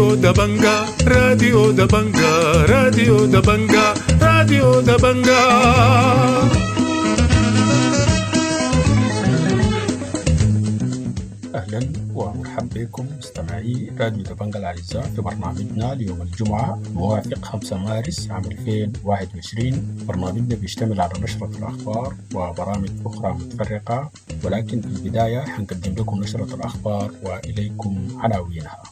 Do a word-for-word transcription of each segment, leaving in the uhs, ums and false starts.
راديو دبنجا راديو دبنجا راديو دبنجا راديو دبنجا. أهلا ومرحبا بكم مستمعي راديو دبنجا الأعزاء في برنامجنا ليوم الجمعة موافق خمسة مارس عام ألفين وواحد وعشرين. برنامجنا بيشتمل على نشرة الأخبار وبرامج أخرى متفرقة، ولكن في البداية حنقدم لكم نشرة الأخبار وإليكم عناوينها.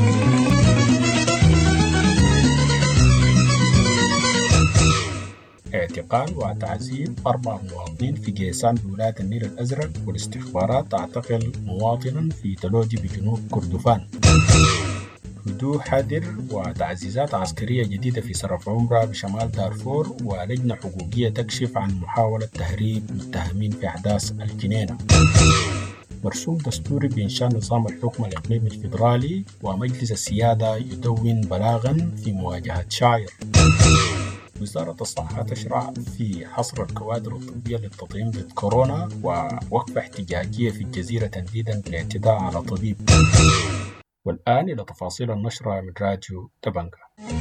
اعتقال وتعذيب أربع مواطنين في جيسان بولاية النيل الأزرق، والاستخبارات تعتقل مواطنا في تلودي بجنوب كردفان. هدوء حذر وتعزيزات عسكرية جديدة في سرف عمرة بشمال دارفور، ولجنة حقوقية تكشف عن محاولة تهريب متهمين في أحداث الجنينة. مرسوم دستوري بإنشاء نظام الحكم الإقليمي الفيدرالي، ومجلس السيادة يدون بلاغا في مواجهة شاعر. وزارة الصحة تشرع في حصر الكوادر الطبية للتطعيم ضد كورونا، ووقفة احتجاجية في الجزيرة تنديدا بالاعتداء على طبيب. والآن إلى تفاصيل النشرة من راديو دبنجا.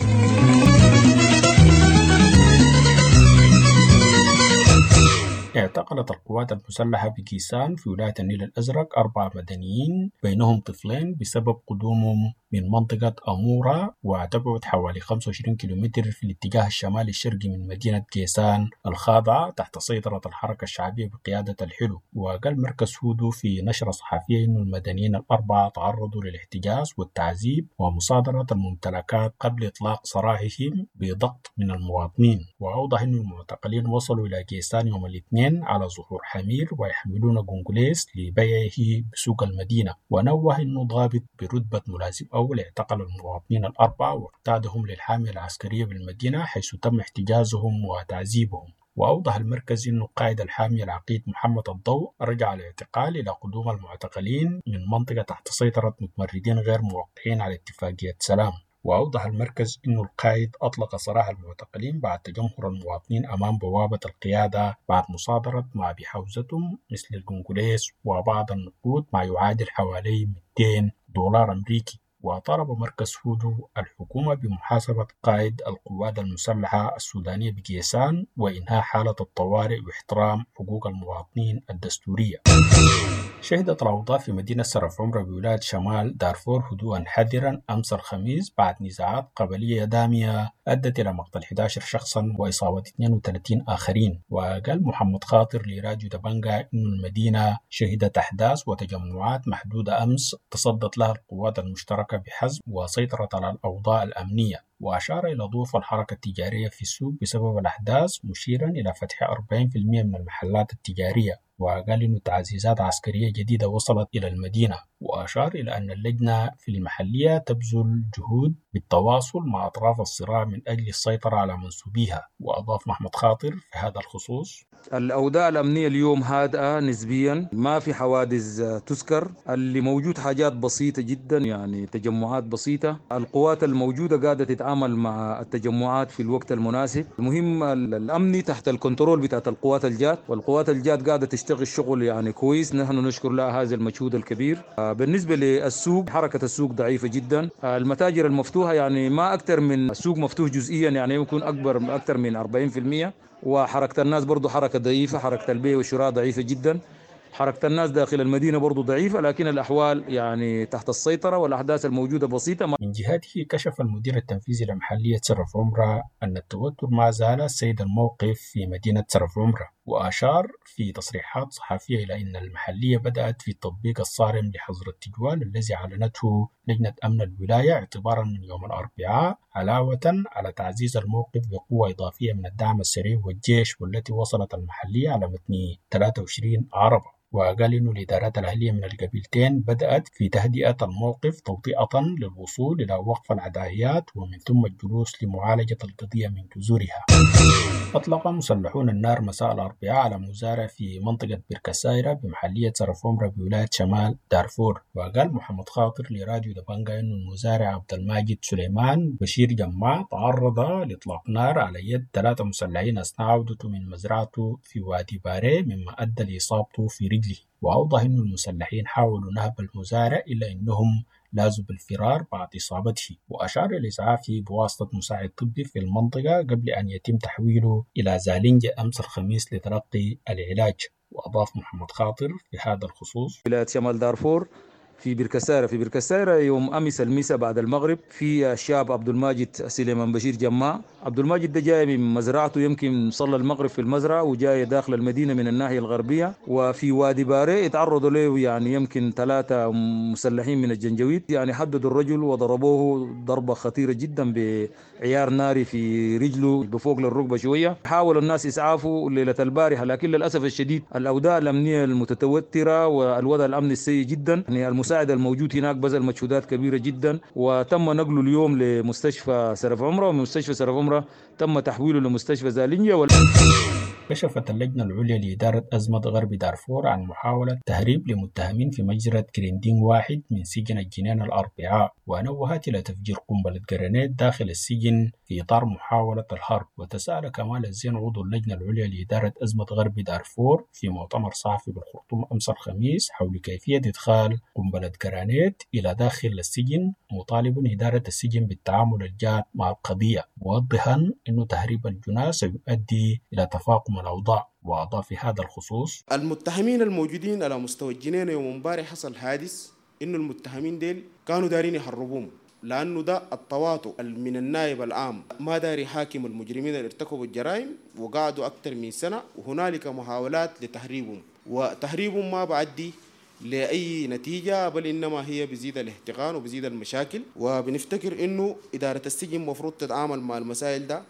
اعتقلت القوات المسلحة بكيسان في ولاية النيل الأزرق أربع مدنيين بينهم طفلين بسبب قدومهم من منطقة أمورة، وتبعد حوالي خمسة وعشرين كيلومتر في الاتجاه الشمالي الشرقي من مدينة كيسان الخاضعة تحت سيطرة الحركة الشعبية بقيادة الحلو. وقال مركز هودو في نشرة صحفية إن المدنيين الأربعة تعرضوا للاحتجاز والتعذيب ومصادرة الممتلكات قبل إطلاق سراحهم بضغط من المواطنين. وأوضح أن المعتقلين وصلوا إلى كيسان يوم الاثنين على ظهور حمير ويحملون قنقليس لبيعه بسوق المدينة. ونوه أنه ضابط برتبة ملازم أول اعتقل المواطنين الأربعة واقتادهم للحامية العسكرية بالمدينة، حيث تم احتجازهم وتعذيبهم. وأوضح المركز أن قائد الحامية العقيد محمد الضوء رجع الاعتقال إلى قدوم المعتقلين من منطقة تحت سيطرة متمردين غير موقعين على اتفاقية سلام. وأوضح المركز أن القائد أطلق سراح المعتقلين بعد تجمهر المواطنين أمام بوابة القيادة بعد مصادرة ما بحوزتهم مثل القنقليس وبعض النقود ما يعادل حوالي مئتين دولار أمريكي. وطالب مركز هودو الحكومة بمحاسبة قائد القوات المسلحة السودانية بكيسان وإنهاء حالة الطوارئ واحترام حقوق المواطنين الدستورية. شهدت الأوضاع في مدينة سرف عمرة بولاية شمال دارفور هدوءا حذرا أمس الخميس بعد نزاعات قبلية دامية أدت إلى مقتل أحد عشر شخصا وإصابة اثنين وثلاثين آخرين. وقال محمد خاطر لراديو دبنجا إن المدينة شهدت أحداث وتجمعات محدودة أمس تصدت لها القوات المشتركة بحزم وسيطرت على الأوضاع الأمنية. وأشار إلى ضعف الحركة التجارية في السوق بسبب الأحداث، مشيرا إلى فتح أربعين بالمئة من المحلات التجارية. وقال إن تعزيزات عسكرية جديدة وصلت إلى المدينة. وأشار إلى أن اللجنة في المحلية تبذل جهود بالتواصل مع أطراف الصراع من أجل السيطرة على منسوبيها. وأضاف محمد خاطر في هذا الخصوص: الأوضاع الأمنية اليوم هادئة نسبيا، ما في حوادث تذكر، اللي موجود حاجات بسيطة جدا يعني تجمعات بسيطة. القوات الموجودة قاعدة تتعامل مع التجمعات في الوقت المناسب. المهم الأمني تحت الكنترول بتاعت القوات الجات، والقوات الجات قاعدة تشتغل شغل يعني كويس، نحن نشكر لها هذا المجهود الكبير. بالنسبة للسوق، حركة السوق ضعيفة جدا. المتاجر المفتوحة يعني ما أكثر من السوق مفتوح جزئيا، يعني يكون أكبر أكثر من أربعين بالمئة. وحركة الناس برضو حركة ضعيفة، حركة البيع والشراء ضعيفة جدا. حركة الناس داخل المدينة برضو ضعيفة، لكن الأحوال يعني تحت السيطرة والأحداث الموجودة بسيطة. من جهته كشف المدير التنفيذي لمحلية سرف عمرة أن التوتر ما زال سيد الموقف في مدينة سرف عمرة. وأشار في تصريحات صحفية إلى أن المحلية بدأت في التطبيق الصارم لحظر التجوال الذي أعلنته لجنة أمن الولاية اعتبارا من يوم الأربعاء، علاوة على تعزيز الموقف بقوة إضافية من الدعم السريع والجيش، والتي وصلت المحلية على متن ثلاثة وعشرين عربة. وقال إنه الإدارات الأهلية من القبيلتين بدأت في تهدئة الموقف توطئة للوصول إلى وقف العدائيات ومن ثم الجلوس لمعالجة القضية من جذورها. أطلق مسلحون النار مساء الأربعاء على مزارع في منطقة بركسايرة بمحلية سرف عمرة بولاية شمال دارفور. وقال محمد خاطر لراديو دبنجا إنه المزارع عبد الماجد سليمان بشير جماع تعرض لإطلاق نار على يد ثلاثة مسلحين أثناء عودته من مزرعته في وادي باري، مما أدى لإصابته في رجله. وأوضح أن المسلحين حاولوا نهب المزارع إلا أنهم لازوا بالفرار بعد إصابته، وأشار إلى إسعافه بواسطة مساعد طبي في المنطقة قبل أن يتم تحويله إلى زالنجة أمس الخميس لتلقي العلاج. وأضاف محمد خاطر في هذا الخصوص: ولاية شمال دارفور في بركسارة في بركسارة يوم أمس المساء بعد المغرب في الشاب عبد الماجد سليمان بشير جماع. عبد الماجد ده جاي من مزرعته، يمكن صلى المغرب في المزرعة وجاي داخل المدينة من الناحية الغربية، وفي وادي باري اتعرضوا له يعني يمكن ثلاثة مسلحين من الجنجويد، يعني حددوا الرجل وضربوه ضربة خطيرة جدا بعيار ناري في رجله بفوق للركبة شوية. حاول الناس إسعافه ليلة البارحة، لكن للأسف الشديد الأوضاع الأمنية المتتوترة والوضع الأمني السيء جدا، يعني المساعد الموجود هناك بذل مجهودات كبيرة جدا، وتم نقله اليوم لمستشفى سرف عمرة، ومن مستشفى سرف عمرة تم تحويله لمستشفى زالنجة. وال... كشفت اللجنة العليا لإدارة أزمة غرب دارفور عن محاولة تهريب لمتهمين في مجزرة كريندين واحد من سجن الجنين الأربعاء، ونوهت إلى تفجير قنبلة جرانيت داخل السجن في إطار محاولة الحرب. وتساءل كمال الزين عضو اللجنة العليا لإدارة أزمة غرب دارفور في مؤتمر صحفي بالخرطوم أمس الخميس حول كيفية إدخال قنبلة جرانيت إلى داخل السجن، مطالبا إدارة السجن بالتعامل الجاد مع القضية، موضحا أن تهريب الجناه سيؤدي إلى تفاقم الأوضاع. وأضاف في هذا الخصوص: المتهمين الموجودين على مستوى الجنين يوم امبارح حصل حادث إنه المتهمين ديل كانوا دارين يحربوهم، لأنه ده التواطؤ من النائب العام ما داري حاكم المجرمين اللي ارتكبوا الجرائم وقعدوا أكثر من سنة، وهنالك محاولات لتهريبهم، وتهريبهم ما بعدي لأي نتيجة، بل إنما هي بزيد الاحتقان وبزيد المشاكل. وبنفتكر إنه إدارة السجن مفروض تتعامل مع المسائل ده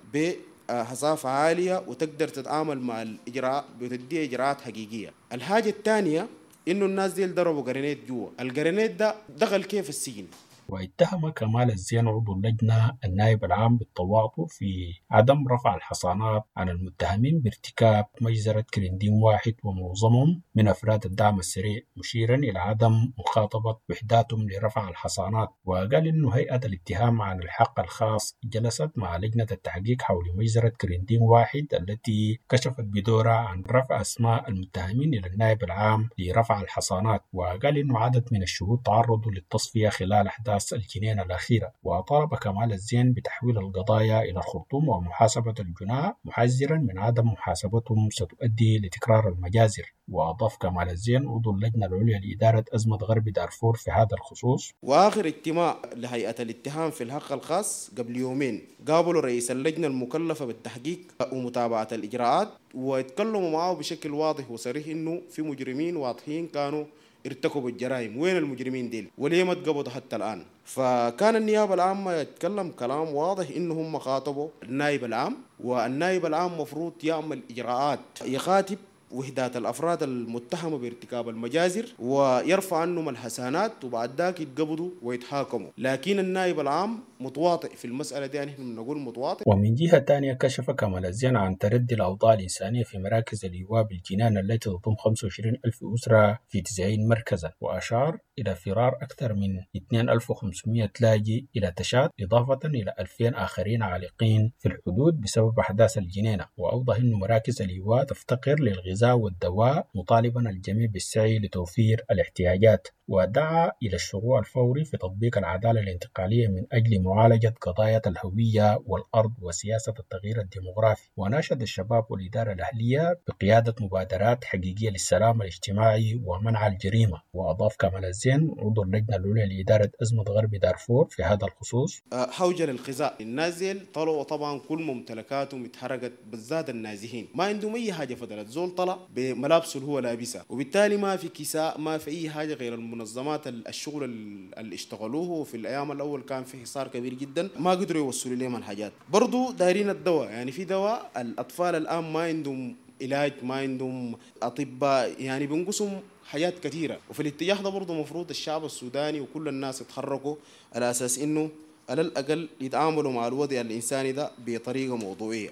بحصافة عالية وتقدر تتعامل مع الإجراء بتدي إجراءات حقيقية. الحاجة الثانية إنه الناس دي ضربوا جرينيت جوا، الجرينيت ده دخل كيف السجن. واتهم كمال الزين عضو اللجنة النائب العام بالتواطؤ في عدم رفع الحصانات عن المتهمين بارتكاب مجزرة كريندين واحد ومعظمهم من أفراد الدعم السريع، مشيرا إلى عدم مخاطبة وحداتهم لرفع الحصانات. وقال إنه هيئة الاتهام عن الحق الخاص جلست مع لجنة التحقيق حول مجزرة كريندين واحد التي كشفت بدورها عن رفع أسماء المتهمين إلى النائب العام لرفع الحصانات. وقال إنه عدد من الشهود تعرضوا للتصفية خلال أحداث الجنين الأخيرة. وطالب كمال الزين بتحويل القضايا إلى الخرطوم ومحاسبة الجناه، محذرا من عدم محاسبتهم ستؤدي لتكرار المجازر. وأضاف كمال الزين عضو اللجنة العليا لإدارة أزمة غرب دارفور في هذا الخصوص: وآخر اجتماع لهيئة الاتهام في الحق الخاص قبل يومين قابلوا رئيس اللجنة المكلفة بالتحقيق ومتابعة الإجراءات، واتكلموا معه بشكل واضح وصريح إنه في مجرمين واضحين كانوا ارتكبوا الجرائم، وين المجرمين ديل وليه ما تقبضوا حتى الآن. فكان النيابة العامة يتكلم كلام واضح إنه هم خاطبوا النائب العام، والنائب العام مفروض يعمل إجراءات يخاطب وحدات الأفراد المتهمة بارتكاب المجازر ويرفع عنهم الحسانات، وبعد ذاك يتقبضوا ويتحاكموا. لكن النائب العام متواطئ في المسألة دي، يعني نحن بنقول متواطئ. ومن جهة ثانية كشف كمال الزين عن تردي الأوضاع الإنسانية في مراكز الإيواء بالجنان التي تضم خمسة وعشرين ألف أسرة في تسعين مركزا، وأشار إلى فرار أكثر من اثنين ألف وخمسمائة لاجئ إلى تشاد، إضافة إلى ألفين آخرين عالقين في الحدود بسبب أحداث الجنينة. وأوضح أن مراكز الإيواء تفتقر للغذاء والدواء، مطالبا الجميع بالسعي لتوفير الاحتياجات. ودعا إلى الشروع الفوري في تطبيق العدالة الانتقالية من أجل معالجة قضايا الهوية والأرض وسياسة التغيير الديمغرافي. وناشد الشباب والإدارة الأهلية بقيادة مبادرات حقيقية للسلام الاجتماعي ومنع الجريمة. وأضاف كمال الزين عضو اللجنة العليا لإدارة أزمة غرب دارفور في هذا الخصوص: حوجة للغذاء، النازل طلعوا طبعا كل ممتلكاتهم اتحرقت، بالذات النازحين ما عندهم أي حاجة، فضلت زول طلع بملابسه اللي هو لابسها، وبالتالي ما في كساء ما في أي حاجة غير المنظمات الشغل اللي اشتغلوه. وفي الأيام الأول كان في حصار كبير جدا، ما قدروا يوصلوا لهم الحاجات. برضو دايرين الدواء، يعني في دواء الأطفال الآن ما عندهم علاج، ما عندهم أطباء، يعني بينقصهم حاجات كثيرة. وفي الاتجاه ده برضو مفروض الشعب السوداني وكل الناس يتحركوا على أساس إنه على الأقل يتعاملوا مع الوضع الإنساني ده بطريقة موضوعية.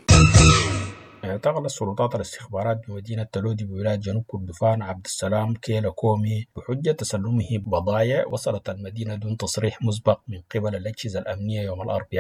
اعتقلت السلطات الاستخبارات بمدينة تلودي بولاية جنوب كردفان عبد السلام كيلا كومي بحجة تسلمه بضائع وصلت المدينة دون تصريح مسبق من قبل الأجهزة الأمنية يوم الأربعاء.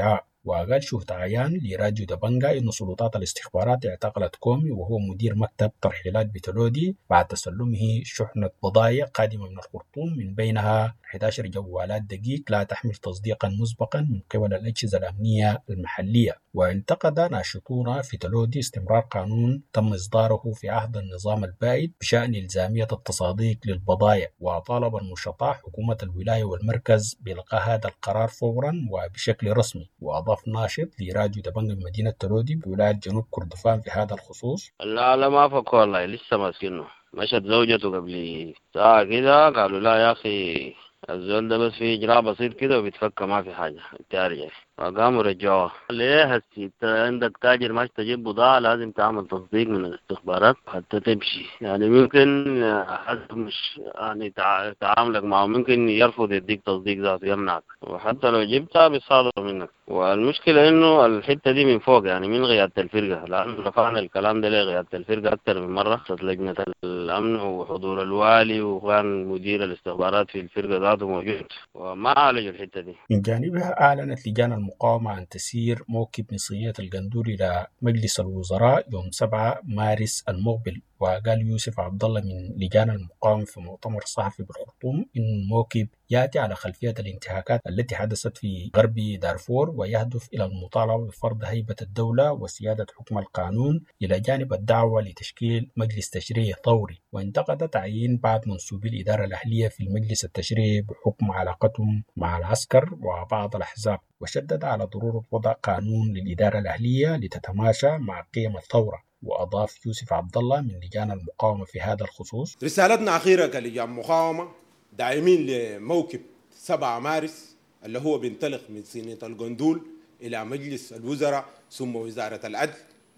وقال شهود عيان لراديو دبنجا إن سلطات الاستخبارات اعتقلت كومي وهو مدير مكتب ترحيلات بتلودي بعد تسلمه شحنة بضائع قادمة من الخرطوم من بينها إحدى عشرة جوالات دقيق لا تحمل تصديقا مسبقا من قبل الأجهزة الأمنية المحلية. وانتقد ناشطون في تلودي استمرار قانون تم إصداره في عهد النظام البائد بشأن إلزامية التصاديق للبضائع، وطالب النشطاء حكومة الولاية والمركز بإلغاء هذا القرار فورا وبشكل رسمي. وأضاف ناشط لراديو دبنجا من مدينة تلودي بولاية جنوب كردفان في هذا الخصوص: لا لا ما فك والله لسه ماسكينه. مشت زوجته قبل ساعة كده قالوا لا يا أخي الزول ده بس في إجراء بسيط كده وبيتفك ما في حاجة تارجع، فقاموا رجعوه. ليه هسي انت عندك تاجر ماشي تجيب بضاعة لازم تعمل تصديق من الاستخبارات حتى تمشي. يعني ممكن حتى مش يعني تعاملك معه ممكن يرفض يديك تصديق ذاته يمنعك، وحتى لو جبتها بيصادر منك. والمشكلة انه الحتة دي من فوق يعني من قيادة الفرقة، لأنه رفعنا الكلام ده لقيادة الفرقة أكثر من مرة، لجنة الأمن وحضور الوالي وكان مدير الاستخبارات في الفرقة ذاته موجود وما عالجوا الحتة دي. من جانبها أعلنت لجان المقاومة عن تسيير موكب نصية القندور إلى مجلس الوزراء يوم سبعة مارس المقبل. وقال يوسف عبد الله من لجان المقاومة في مؤتمر صحفي بالخرطوم إن الموكب يأتي على خلفية الانتهاكات التي حدثت في غرب دارفور ويهدف إلى المطالبة بفرض هيبة الدولة وسيادة حكم القانون إلى جانب الدعوة لتشكيل مجلس تشريعي ثوري. وانتقد تعيين بعض منسوبي الإدارة الأهلية في المجلس التشريعي بحكم علاقتهم مع العسكر وبعض الأحزاب، وشدد على ضرورة وضع قانون للإدارة الأهلية لتتماشى مع قيم الثورة. وأضاف يوسف عبد الله من لجان المقاومة في هذا الخصوص: رسالتنا أخيرة كلجان مقاومة داعمين لموكب سبعة مارس اللي هو بينطلق من سينة القندول إلى مجلس الوزراء ثم وزارة العدل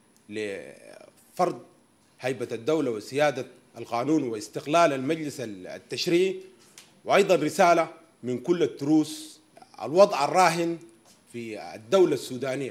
لفرض هيبة الدولة وسيادة القانون واستقلال المجلس التشريعي. وأيضا رسالة من كل التروس الوضع الراهن في الدولة السودانية.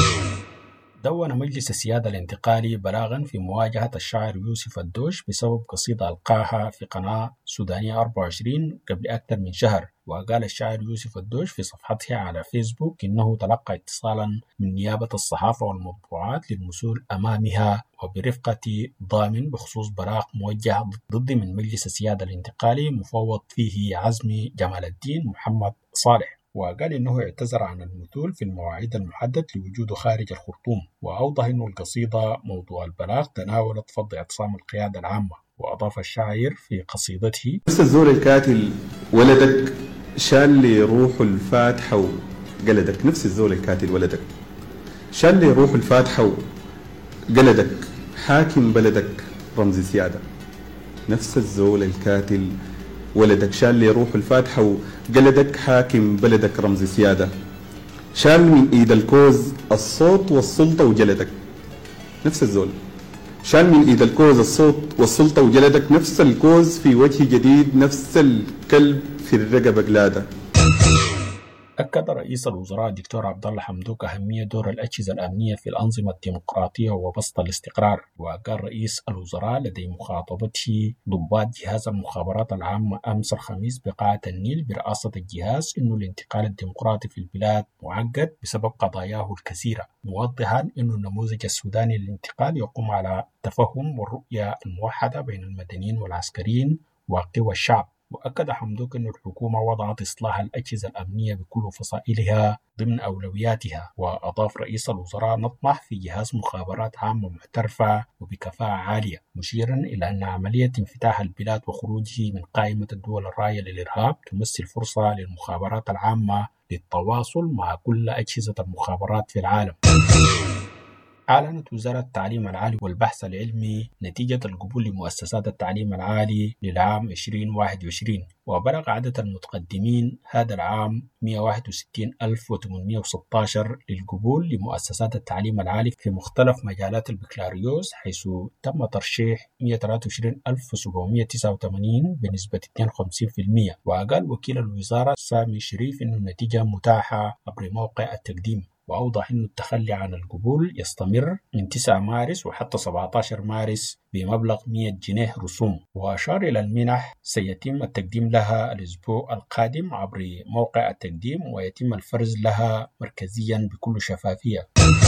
دون مجلس السيادة الانتقالي بلاغا في مواجهة الشاعر يوسف الدوش بسبب قصيدة ألقاها في قناة سودانية أربعة وعشرين قبل أكثر من شهر. وقال الشاعر يوسف الدوش في صفحته على فيسبوك إنه تلقى اتصالا من نيابة الصحافة والمطبوعات للمسؤول أمامها وبرفقة ضامن بخصوص بلاغ موجه ضد من مجلس السيادة الانتقالي مفوض فيه عزمي جمال الدين محمد صالح. وقال إنه اعتذر عن المثول في المواعيد المحدد لوجوده خارج الخرطوم. وأوضح إنه القصيدة موضوع البلاغ تناولت فض اعتصام القيادة العامة. وأضاف الشاعر في قصيدته: نفس الزول الكاتل ولدك شال لي روح الفاتحة وقلدك. نفس الزول الكاتل ولدك شال لي روح الفاتحة وقلدك حاكم بلدك رمز سيادة. نفس الزول الكاتل ولدك شال لي روح الفاتحة وقلدك حاكم بلدك رمز سيادة. شال من ايد الكوز الصوت والسلطة وجلدك. نفس الزول شال من ايد الكوز الصوت والسلطة وجلدك. نفس الكوز في وجه جديد، نفس الكلب في الرقبة قلادة. أكد رئيس الوزراء الدكتور عبد الله حمدوك أهمية دور الأجهزة الأمنية في الأنظمة الديمقراطية وبسط الاستقرار. وقال رئيس الوزراء لدي مخاطبته ضباط جهاز المخابرات العامة أمس الخميس بقاعة النيل برئاسة الجهاز إنه الانتقال الديمقراطي في البلاد معقد بسبب قضاياه الكثيرة، موضحا إنه النموذج السوداني للانتقال يقوم على التفهم والرؤية الموحدة بين المدنيين والعسكريين وقوى الشعب. وأكد حمدوك أن الحكومة وضعت إصلاح الأجهزة الأمنية بكل فصائلها ضمن أولوياتها. وأضاف رئيس الوزراء نطمح في جهاز مخابرات عامة محترفة وبكفاءة عالية، مشيرا إلى أن عملية انفتاح البلاد وخروجه من قائمة الدول الراية للإرهاب تمثل فرصة للمخابرات العامة للتواصل مع كل أجهزة المخابرات في العالم. أعلنت وزارة التعليم العالي والبحث العلمي نتيجة القبول لمؤسسات التعليم العالي للعام ألفين وواحد وعشرين، وبلغ عدد المتقدمين هذا العام مئة وواحد وستين ألف وثمانمئة وستة عشر للقبول لمؤسسات التعليم العالي في مختلف مجالات البكالوريوس، حيث تم ترشيح مئة وثلاثة وعشرين ألف وسبعمئة وتسعة وثمانين بنسبة اثنين وخمسين بالمئة. وقال وكيل الوزارة سامي شريف إن النتيجة متاحة عبر موقع التقديم. وأوضح أن التخلي عن القبول يستمر من تسعة مارس وحتى سبعة عشر مارس بمبلغ مئة جنيه رسوم. وأشار إلى المنح سيتم التقديم لها الأسبوع القادم عبر موقع التقديم ويتم الفرز لها مركزيا بكل شفافية.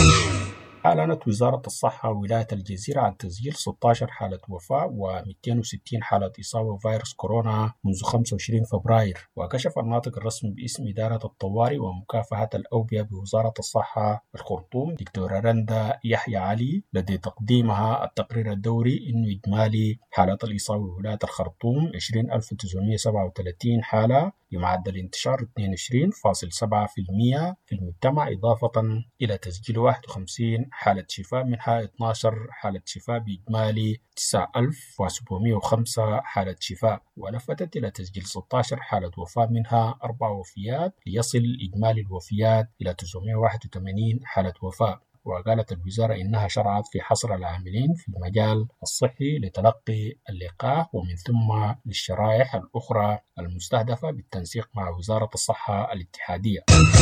أعلنت وزارة الصحة ولاية الجزيرة عن تسجيل ستة عشر حالة وفاة ومئتين وستين حالة إصابة بفيروس كورونا منذ خمسة وعشرين فبراير. وكشف الناطق الرسمي باسم إدارة الطوارئ ومكافحة الأوبئة بوزارة الصحة الخرطوم دكتورة رندا يحيى علي لدى تقديمها التقرير الدوري إنه إجمالي حالات الإصابة بولاية الخرطوم عشرين ألف وتسعمئة وسبعة وثلاثين حالة بمعدل انتشار اثنين وعشرين فاصلة سبعة بالمئة في المجتمع، إضافة إلى تسجيل واحد وخمسين حالة شفاء منها اثنتي عشرة حالة شفاء بإجمالي تسعة آلاف وسبعمئة وخمسة حالة شفاء، ولفتت إلى تسجيل ستة عشر حالة وفاة منها أربع وفيات ليصل إجمالي الوفيات إلى تسعمئة وواحد وثمانين حالة وفاة. وقالت الوزارة إنها شرعت في حصر العاملين في المجال الصحي لتلقي اللقاح ومن ثم للشرائح الأخرى المستهدفة بالتنسيق مع وزارة الصحة الاتحادية.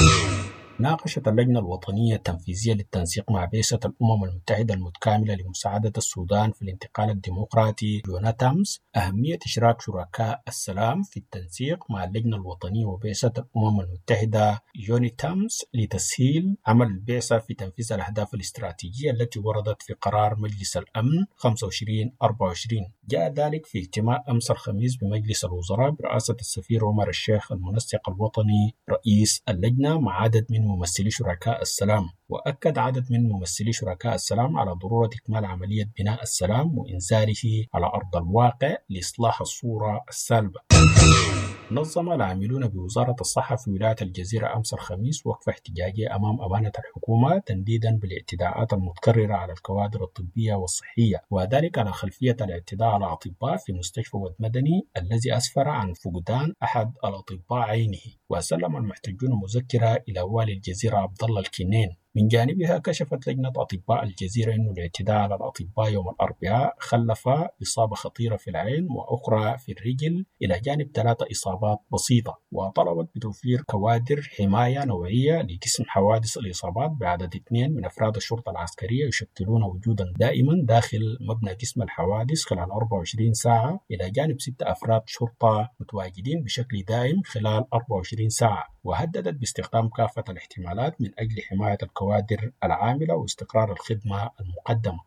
ناقشت اللجنة الوطنية التنفيذية للتنسيق مع بعثة الأمم المتحدة المتكاملة لمساعدة السودان في الانتقال الديمقراطي يوناتامز أهمية إشراك شركاء السلام في التنسيق مع اللجنة الوطنية وبعثة الأمم المتحدة يونيتامز لتسهيل عمل البعثة في تنفيذ الأهداف الاستراتيجية التي وردت في قرار مجلس الأمن خمسة وعشرين أربعة وعشرين. جاء ذلك في اجتماع أمس الخميس بمجلس الوزراء برئاسة السفير عمر الشيخ المنسق الوطني رئيس اللجنة مع عدد من ممثلي شركاء السلام. وأكد عدد من ممثلي شركاء السلام على ضرورة إكمال عملية بناء السلام وإنزاله على أرض الواقع لإصلاح الصورة السالبة. نظم العاملون بوزارة الصحة في ولاية الجزيرة أمس الخميس وقفة احتجاجية أمام أبانة الحكومة تنديدا بالاعتداءات المتكررة على الكوادر الطبية والصحية، وذلك على خلفية الاعتداء على أطباء في مستشفى ود مدني الذي أسفر عن فقدان أحد الأطباء عينه. وسلم المحتجون مذكرة إلى والي الجزيرة عبد الله الكنين. من جانبها كشفت لجنة أطباء الجزيرة أن الاعتداء على الأطباء يوم الأربعاء خلف إصابة خطيرة في العين وأخرى في الرجل إلى جانب ثلاثة إصابات بسيطة، وطلبت بتوفير كوادر حماية نوعية لقسم حوادث الإصابات بعدد اثنين من أفراد الشرطة العسكرية يشكلون وجودا دائما داخل مبنى قسم الحوادث خلال أربعة وعشرين ساعة إلى جانب ستة أفراد شرطة متواجدين بشكل دائم خلال أربعة وعشرين ساعة. وهددت باستخدام كافة الاحتمالات من أجل حماية الكوادر العاملة واستقرار الخدمة المقدمة.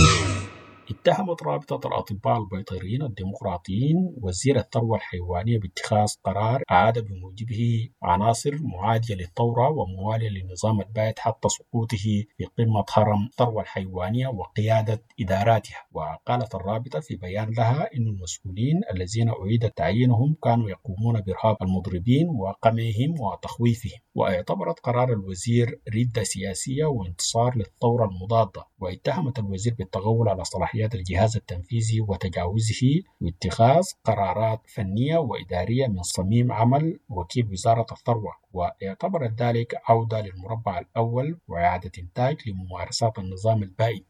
اتهمت رابطة الأطباء البيطريين الديمقراطيين وزير الثروة الحيوانية باتخاذ قرار أعاد بموجبه عناصر معادية للثورة وموالية للنظام البائد حتى سقوطه في قمة هرم الثروة الحيوانية وقيادة إداراتها. وقالت الرابطة في بيان لها أن المسؤولين الذين أعيد تعيينهم كانوا يقومون بإرهاب المضربين وقمعهم وتخويفهم، واعتبرت قرار الوزير ردة سياسية وانتصار للثورة المضادة. واتهمت الوزير بالتغول على صلاحيات الجهاز التنفيذي وتجاوزه واتخاذ قرارات فنية وإدارية من صميم عمل وكيل وزارة الثروة، واعتبرت ذلك عودة للمربع الأول وإعادة إنتاج لممارسات النظام البائد.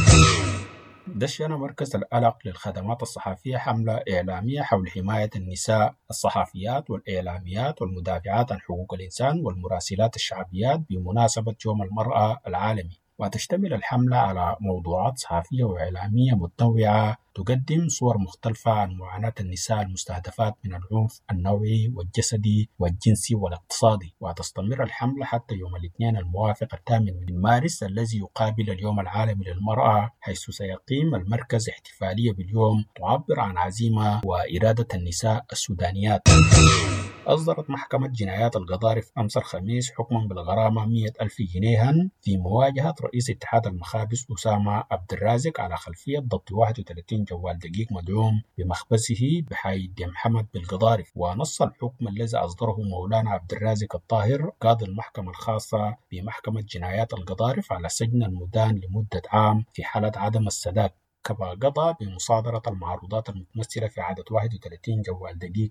دشن مركز القلق للخدمات الصحفية حملة إعلامية حول حماية النساء الصحفيات والإعلاميات والمدافعات عن حقوق الإنسان والمراسلات الشعبيات بمناسبة يوم المرأة العالمي. وتشتمل الحملة على موضوعات صحفية وإعلامية متنوعة تقدم صور مختلفة عن معاناة النساء المستهدفات من العنف النوعي والجسدي والجنسي والاقتصادي. وتستمر الحملة حتى يوم الاثنين الموافق الثامن من مارس الذي يقابل اليوم العالمي للمرأة، حيث سيقيم المركز احتفالية باليوم تعبر عن عزيمة وإرادة النساء السودانيات. أصدرت محكمة جنايات القضارف أمس الخميس حكما بالغرامة مئة ألف جنيها في مواجهة رئيس اتحاد المخابز أسامة عبد الرازق على خلفية ضبط واحد وثلاثين جوال دقيق مدعوم بمخبزه بحي دي محمد بالقضارف. ونص الحكم الذي أصدره مولانا عبد الرازق الطاهر قاضي المحكمة الخاصة بمحكمة جنايات القضارف على سجن المدان لمدة عام في حالة عدم السداد، كما قضى بمصادرة المعروضات المتمثلة في عدد واحد وثلاثين جوال دقيق.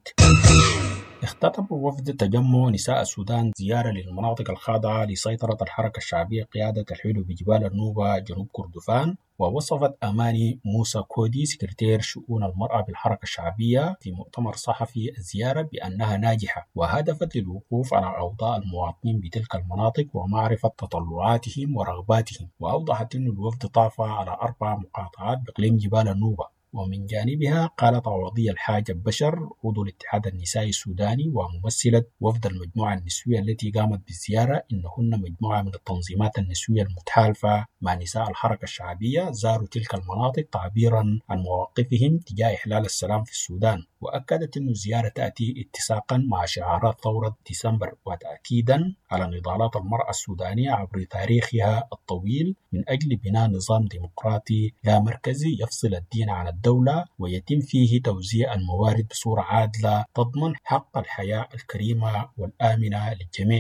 اختتم وفد تجمع نساء السودان زيارة للمناطق الخاضعة لسيطرة الحركة الشعبية قيادة الحلو بجبال النوبة جنوب كردفان ووصفت أماني موسى كودي سكرتير شؤون المرأة بالحركة الشعبية في مؤتمر صحفي الزيارة بأنها ناجحة، وهدفت للوقوف على أوضاع المواطنين بتلك المناطق ومعرفة تطلعاتهم ورغباتهم. وأوضحت أن الوفد طاف على أربع مقاطعات بإقليم جبال النوبة. ومن جانبها قالت عوضية الحاج بشر عضو الاتحاد النسائي السوداني وممثلة وفد المجموعة النسوية التي قامت بالزيارة إنهن مجموعة من التنظيمات النسوية المتحالفة مع نساء الحركة الشعبية زاروا تلك المناطق تعبيرا عن مواقفهم تجاه إحلال السلام في السودان. وأكدت أن الزيارة تأتي اتساقا مع شعارات ثورة ديسمبر وتأكيدا على نضالات المرأة السودانية عبر تاريخها الطويل من أجل بناء نظام ديمقراطي لا مركزي يفصل الدين عن الدولة ويتم فيه توزيع الموارد بصورة عادلة تضمن حق الحياة الكريمة والآمنة للجميع.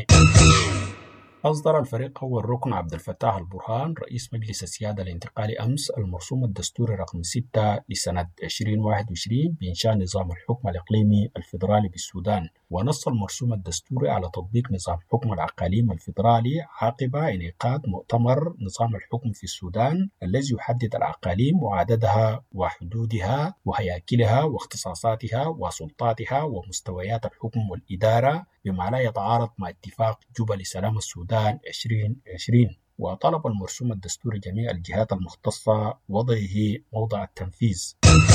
أصدر الفريق أول ركن عبد الفتاح البرهان رئيس مجلس السيادة الانتقالي أمس المرسوم الدستوري رقم ستة لسنة ألفين وواحد وعشرين بإنشاء نظام الحكم الإقليمي الفيدرالي بالسودان. ونص المرسوم الدستوري على تطبيق نظام حكم الأقاليم الفيدرالي عقب انعقاد مؤتمر نظام الحكم في السودان الذي يحدد الأقاليم وعددها وحدودها وهياكلها واختصاصاتها وسلطاتها ومستويات الحكم والإدارة بما لا يتعارض مع اتفاق جوبا لسلام السودان ألفين وعشرين. وطلب المرسوم الدستوري جميع الجهات المختصة وضعه موضع التنفيذ.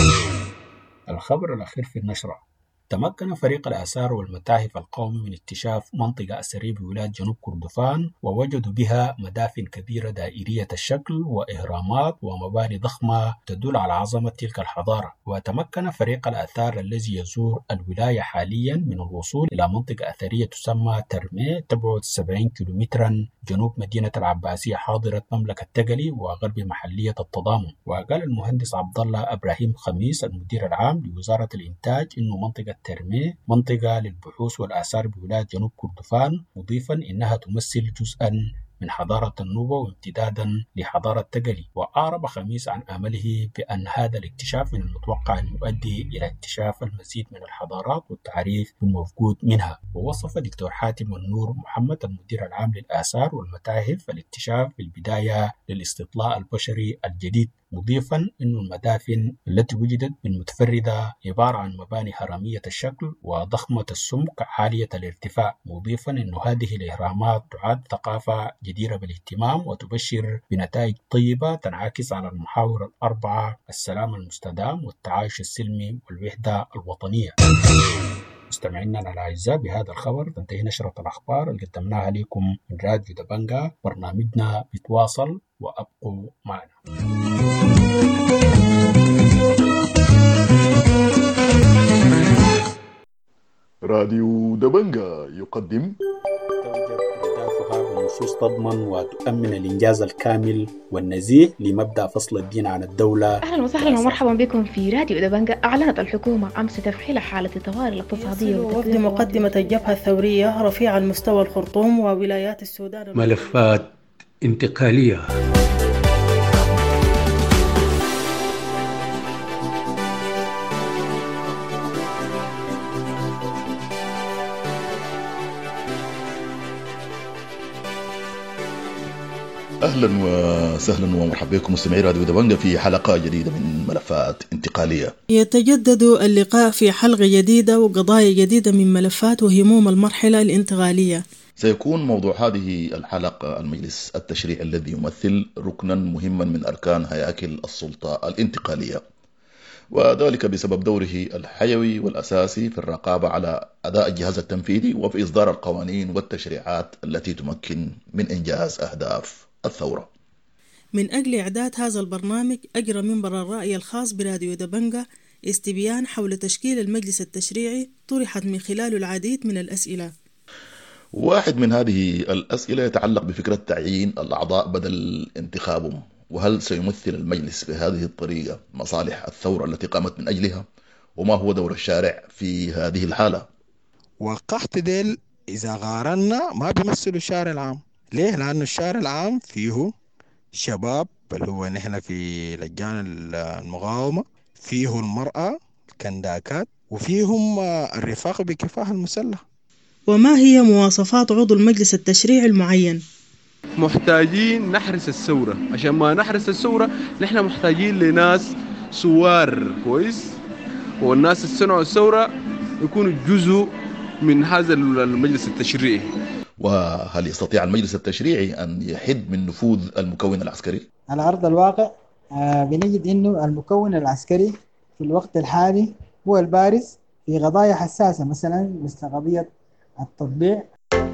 الخبر الأخير في النشرة: تمكن فريق الآثار والمتاحف القومي من اكتشاف منطقة أثرية بولاية جنوب كردفان ووجدوا بها مدافن كبيرة دائرية الشكل وإهرامات ومباني ضخمة تدل على عظمة تلك الحضارة. وتمكن فريق الآثار الذي يزور الولاية حاليا من الوصول إلى منطقة أثرية تسمى ترمي تبعد سبعين كيلومترا جنوب مدينة العباسية حاضرة مملكة تقلي وغرب محلية التضامن. وقال المهندس عبد الله إبراهيم خميس المدير العام لوزارة الإنتاج إنه منطقة ترمي منطقة للبحوث والآثار بولاية جنوب كردفان، مضيفا إنها تمثل جزءا من حضارة النوبة وامتدادا لحضارة تقلي. وأعرب خميس عن أمله بأن هذا الاكتشاف من المتوقع أن يؤدي إلى اكتشاف المزيد من الحضارات والتعريف بالمفقود منها. ووصف دكتور حاتم النور محمد المدير العام للآثار والمتاحف الاكتشاف بالبداية للاستطلاع البشري الجديد، مضيفا أن المدافن التي وجدت بالمتفردة عبارة عن مباني هرمية الشكل وضخمة السمك عالية الارتفاع، مضيفا أن هذه الإهرامات تعد ثقافة جديرة بالاهتمام وتبشر بنتائج طيبة تنعكس على المحاور الأربعة: السلام المستدام والتعايش السلمي والوحدة الوطنية. مستمعينا الأعزاء، بهذا الخبر تنتهي نشرة الأخبار اللي قدمناها لكم من راديو دبنجا. برنامجنا بيتواصل وأبقوا معنا. راديو دبنجا يقدم أهدافها بنصوص تضمن وتؤمن الإنجاز الكامل والنزيه لمبدأ فصل الدين عن الدولة. أهلا وسهلا ومرحبا بكم في راديو دبنجا. أعلنت الحكومة أمس تفعيل حالة الطوارئ الاقتصادية وفد مقدمة الجبهة الثورية رفيع المستوى الخرطوم وولايات السودان ملفات انتقالية. أهلا وسهلا ومرحبا بكم مستمعي راديو دبنجا في حلقة جديدة من ملفات انتقالية. يتجدد اللقاء في حلقة جديدة وقضايا جديدة من ملفات وهموم المرحلة الانتقالية. سيكون موضوع هذه الحلقة المجلس التشريعي الذي يمثل ركنا مهما من أركان هياكل السلطة الانتقالية، وذلك بسبب دوره الحيوي والأساسي في الرقابة على أداء الجهاز التنفيذي وفي إصدار القوانين والتشريعات التي تمكن من إنجاز أهداف الثورة. من أجل إعداد هذا البرنامج أجرى منبر الرأي الخاص براديو دبنجا استبيان حول تشكيل المجلس التشريعي طرحت من خلاله العديد من الأسئلة. واحد من هذه الأسئلة يتعلق بفكرة تعيين الأعضاء بدل انتخابهم، وهل سيمثل المجلس بهذه الطريقة مصالح الثورة التي قامت من أجلها؟ وما هو دور الشارع في هذه الحالة؟ وقحت ديل إذا قارنا ما بيمثلوا الشارع العام. ليه؟ لأنه الشارع العام فيه شباب اللي هو نحن في لجان المقاومة، فيه المرأة الكنداكات، وفيهم الرفاق بكفاح المسلح. وما هي مواصفات عضو المجلس التشريعي المعين؟ محتاجين نحرس الثورة. عشان ما نحرس الثورة نحن محتاجين لناس سوار كويس، والناس اللي صنعوا الثورة يكونوا جزء من هذا المجلس التشريعي. وهل يستطيع المجلس التشريعي أن يحد من نفوذ المكون العسكري؟ على أرض الواقع آه بنجد أنه المكون العسكري في الوقت الحالي هو البارز في قضايا حساسة، مثلا مثل قضية التطبيع.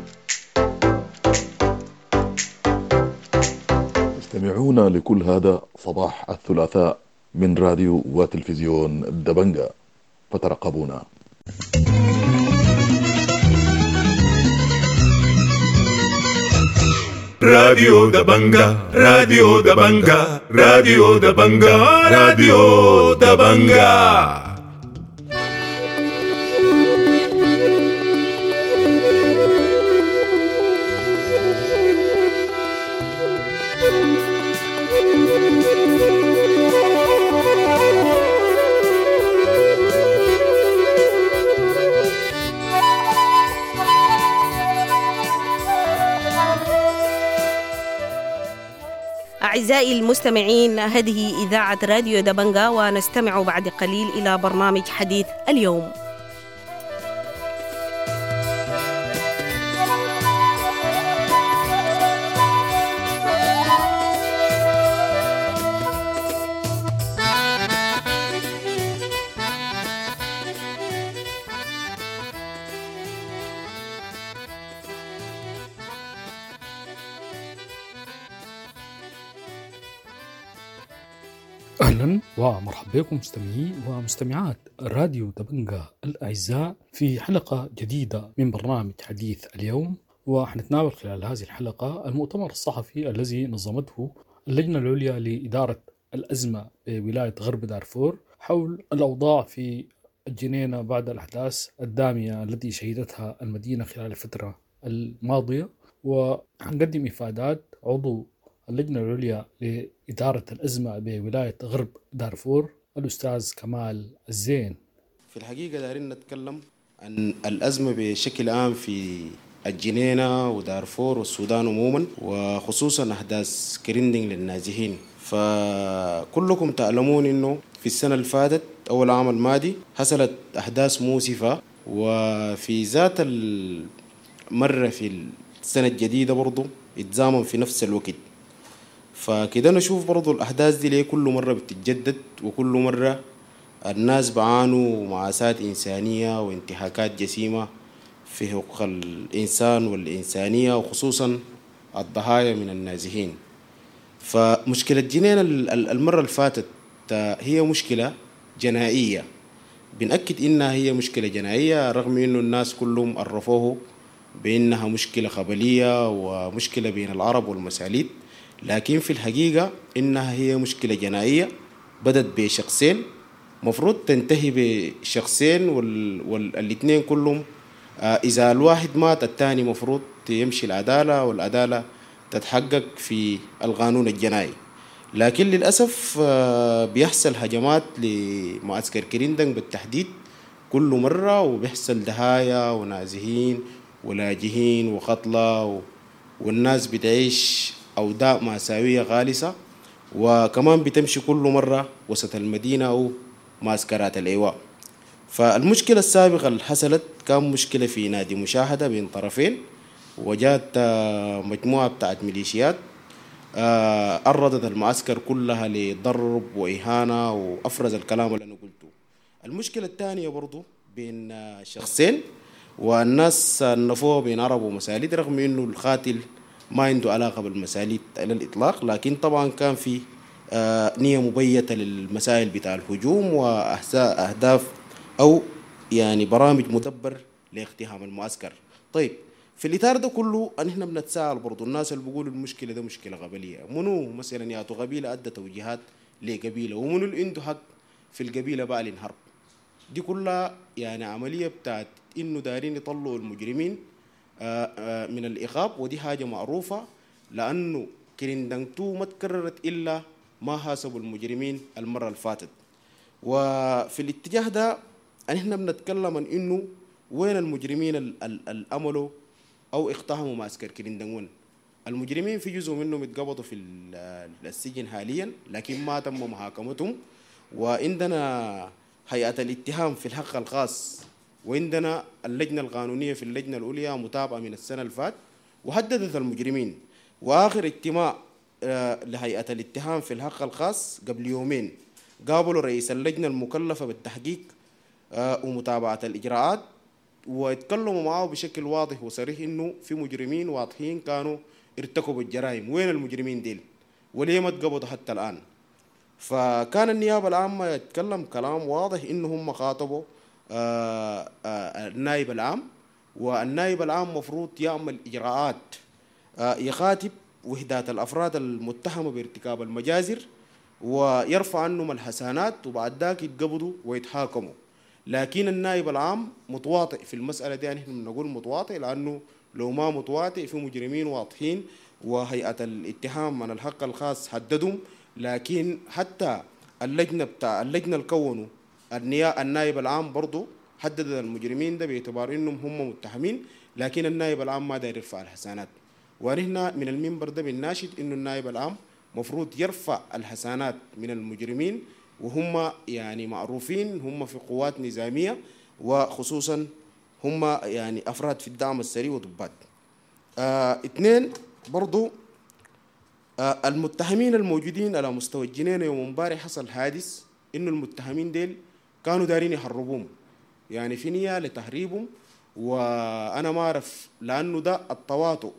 استمعونا لكل هذا صباح الثلاثاء من راديو وتلفزيون دبنجة، فترقبونا. راديو دبنجة راديو دبنجة راديو دبنجة راديو دبنجة. أعزائي المستمعين، هذه إذاعة راديو دبنجة، ونستمع بعد قليل إلى برنامج حديث اليوم. أهلا ومرحبا بكم مستمعي ومستمعات راديو دبنجة الأعزاء في حلقة جديدة من برنامج حديث اليوم. وحنتناول خلال هذه الحلقة المؤتمر الصحفي الذي نظمته اللجنة العليا لإدارة الأزمة بولاية غرب دارفور حول الأوضاع في الجنينة بعد الأحداث الدامية التي شهدتها المدينة خلال الفترة الماضية. وحنقدم إفادات عضو اللجنة العليا لإدارة الأزمة بولاية غرب دارفور الأستاذ كمال الزين. في الحقيقة دارين نتكلم عن الأزمة بشكل عام في الجنينة ودارفور والسودان عموما، وخصوصا أحداث كريندينج للنازحين. فكلكم تعلمون إنه في السنة اللي فاتت أو العام الماضي حصلت أحداث مؤسفة، وفي ذات المرة في السنة الجديدة برضو اتزامن في نفس الوقت. فكده نشوف برضو الأحداث دي ليه كل مرة بتتجدد، وكل مرة الناس بعانوا معاسات إنسانية وانتهاكات جسيمة في حقوق الإنسان والإنسانية، وخصوصا الضحايا من النازحين. فمشكلة جنين المرة اللي فاتت هي مشكلة جنائية، بنأكد إنها هي مشكلة جنائية رغم إنه الناس كلهم عرفوه بإنها مشكلة قبلية ومشكلة بين العرب والمساليد، لكن في الحقيقة إنها هي مشكلة جنائية بدت بشخصين، مفروض تنتهي بشخصين والاثنين كلهم آه إذا الواحد مات الثاني مفروض يمشي العدالة والعدالة تتحقق في القانون الجنائي. لكن للأسف آه بيحصل هجمات لمعسكر كريندينج بالتحديد كل مرة، وبيحصل دهايا ونازحين ولاجئين وقتلى، والناس بتعيش أوضاع مأساوية غالسة، وكمان بتمشي كل مرة وسط المدينة أو معسكرات الإيواء. فالمشكلة السابقة اللي حصلت كان مشكلة في نادي مشاهدة بين طرفين، وجات مجموعة بتاعت ميليشيات أردت المعسكر كلها لضرب وإهانة وأفرز الكلام اللي أنا قلته. المشكلة الثانية برضو بين شخصين، والناس نفوها بين عرب ومساليد رغم إنه القاتل ما عنده علاقة بالمساليد على الإطلاق، لكن طبعا كان في آه نية مبيتة للمسائل بتاع الهجوم وأهداف أو يعني برامج مدبر لاقتحام المعسكر. طيب في الإطار ده كله أن إحنا بنتساءل برضو الناس اللي بيقولوا المشكلة ده مشكلة قبلية، منو مثلا يعطوا قبيلة أدى توجيهات لقبيلة، ومنو اللي عنده حق في القبيلة بعلن حرب؟ دي كلها يعني عملية بتاعت إنه دارين يطلعوا المجرمين من الإغاب، ودي حاجة معروفة لأنه كريندينج تو ما تكررت إلا ما حاسبوا المجرمين المرة اللي فاتت. وفي الاتجاه ده احنا بنتكلم عن إنه وين المجرمين الأملوا أو اقتحموا معسكر كريندينج ون. المجرمين في جزء منهم اتقبضوا في السجن حاليا لكن ما تم محاكمتهم. وعندنا هيئة الاتهام في الحق الخاص وعندنا اللجنة القانونية في اللجنة العليا متابعة من السنة اللي فات وحددت المجرمين. وآخر اجتماع لهيئة الاتهام في الحق الخاص قبل يومين قابلوا رئيس اللجنة المكلفة بالتحقيق ومتابعة الإجراءات واتكلموا معه بشكل واضح وصريح إنه في مجرمين واضحين كانوا ارتكبوا الجرائم. وين المجرمين ديل وليه ما اتقبضوا حتى الآن؟ فكان النيابة العامة يتكلم كلام واضح إنه هم خاطبوا آآ آآ النائب العام، والنائب العام مفروض يعمل إجراءات يخاطب وحدات الأفراد المتهمة بارتكاب المجازر ويرفع عنهم الحسنات وبعد ذاك يتقبضوا ويتحاكموا. لكن النائب العام متواطئ في المسألة دي، يعني نحن بنقول متواطئ لأنه لو ما متواطئ في مجرمين واضحين وهيئة الاتهام من الحق الخاص حددهم. لكن حتى اللجنة بتاع اللجنة الكونوا النائب العام برضو حدد المجرمين ده باعتبار انهم هم متهمين، لكن النائب العام ما داير يرفع الحسنات. ونحن من المنبر ده بنناشد انه النائب العام مفروض يرفع الحسنات من المجرمين وهم يعني معروفين هم في قوات نظامية وخصوصا هم يعني أفراد في الدعم السريع وضباط. آه اثنين برضو آه المتهمين الموجودين على مستوى الجنينة يوم امبارح حصل حادث إنه المتهمين ديل كانوا دارين يحربوهم، يعني في نية لتهريبهم. وأنا ما أعرف لأنه ده التواطؤ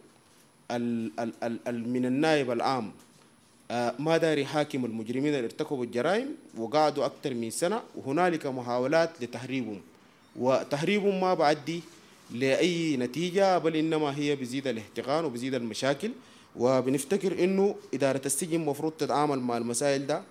ال ال ال من النائب العام آه ما داري حاكم المجرمين اللي ارتكبوا الجرائم وقعدوا أكثر من سنة وهنالك محاولات لتهريبهم، وتهريبهم ما بعدي لأي نتيجة بل إنما هي بزيد الاحتقان وبزيد المشاكل. وبنفتكر إنه إدارة السجن مفروض تتعامل مع المسائل ده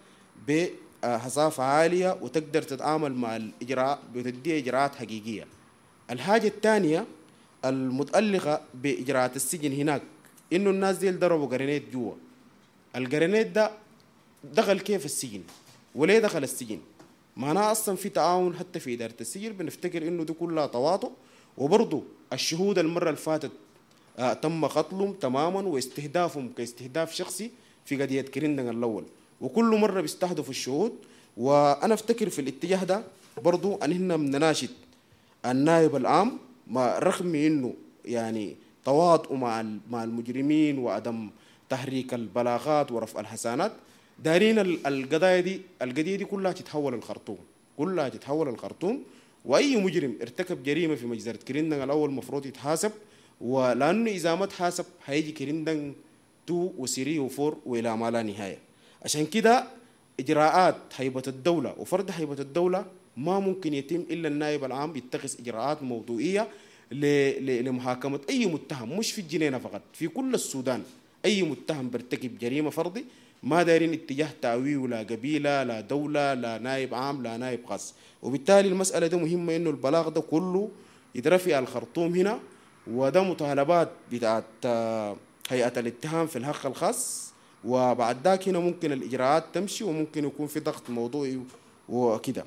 بحصافة عالية وتقدر تتعامل مع الإجراء بتدي إجراءات حقيقية. الحاجة الثانية المتألقة بإجراءات السجن هناك إنه الناس دي ضربوا قرنيت جوا. القرنيت ده دخل كيف السجن وليه دخل السجن؟ معناه أصلا في تعاون حتى في إدارة السجن. بنفتكر إنه دي كلها تواطؤ. وبرضو الشهود المرة اللي فاتت آه تم قتلهم تماما واستهدافهم كاستهداف شخصي في قضية كريندن الأول، وكل مرة بيستهدفوا الشهود. وأنا أفتكر في الاتجاه ده برضو أننا بنناشد النائب العام ما رغم إنه يعني تواطؤ مع مع المجرمين وعدم تحريك البلاغات ورفع الحسنات، دارين القضايا دي القضية دي كلها تتحول الخرطوم، كلها تتحول الخرطوم. وأي مجرم ارتكب جريمة في مجزرة كريندن الأول مفروض يتحاسب، ولأنه إذا ما تحاسب هيجي كريندن تو وسيري وفور وإلى ما لا نهاية. عشان كده إجراءات هيبة الدولة وفرض هيبة الدولة ما ممكن يتم إلا النائب العام يتخذ إجراءات موضوعية لمحاكمة أي متهم، مش في الجنينة فقط، في كل السودان. أي متهم بيرتكب جريمة فرضي ما دايرين اتجاه تأويه لا قبيلة لا دولة لا نائب عام لا نائب خاص. وبالتالي المسألة ده مهمة إنه البلاغ ده كله يترفع الخرطوم هنا، وده مطالبات بتاعت هيئة الاتهام في الحق الخاص. وبعد ذاك هنا ممكن الإجراءات تمشي وممكن يكون في ضغط موضوعي وكده.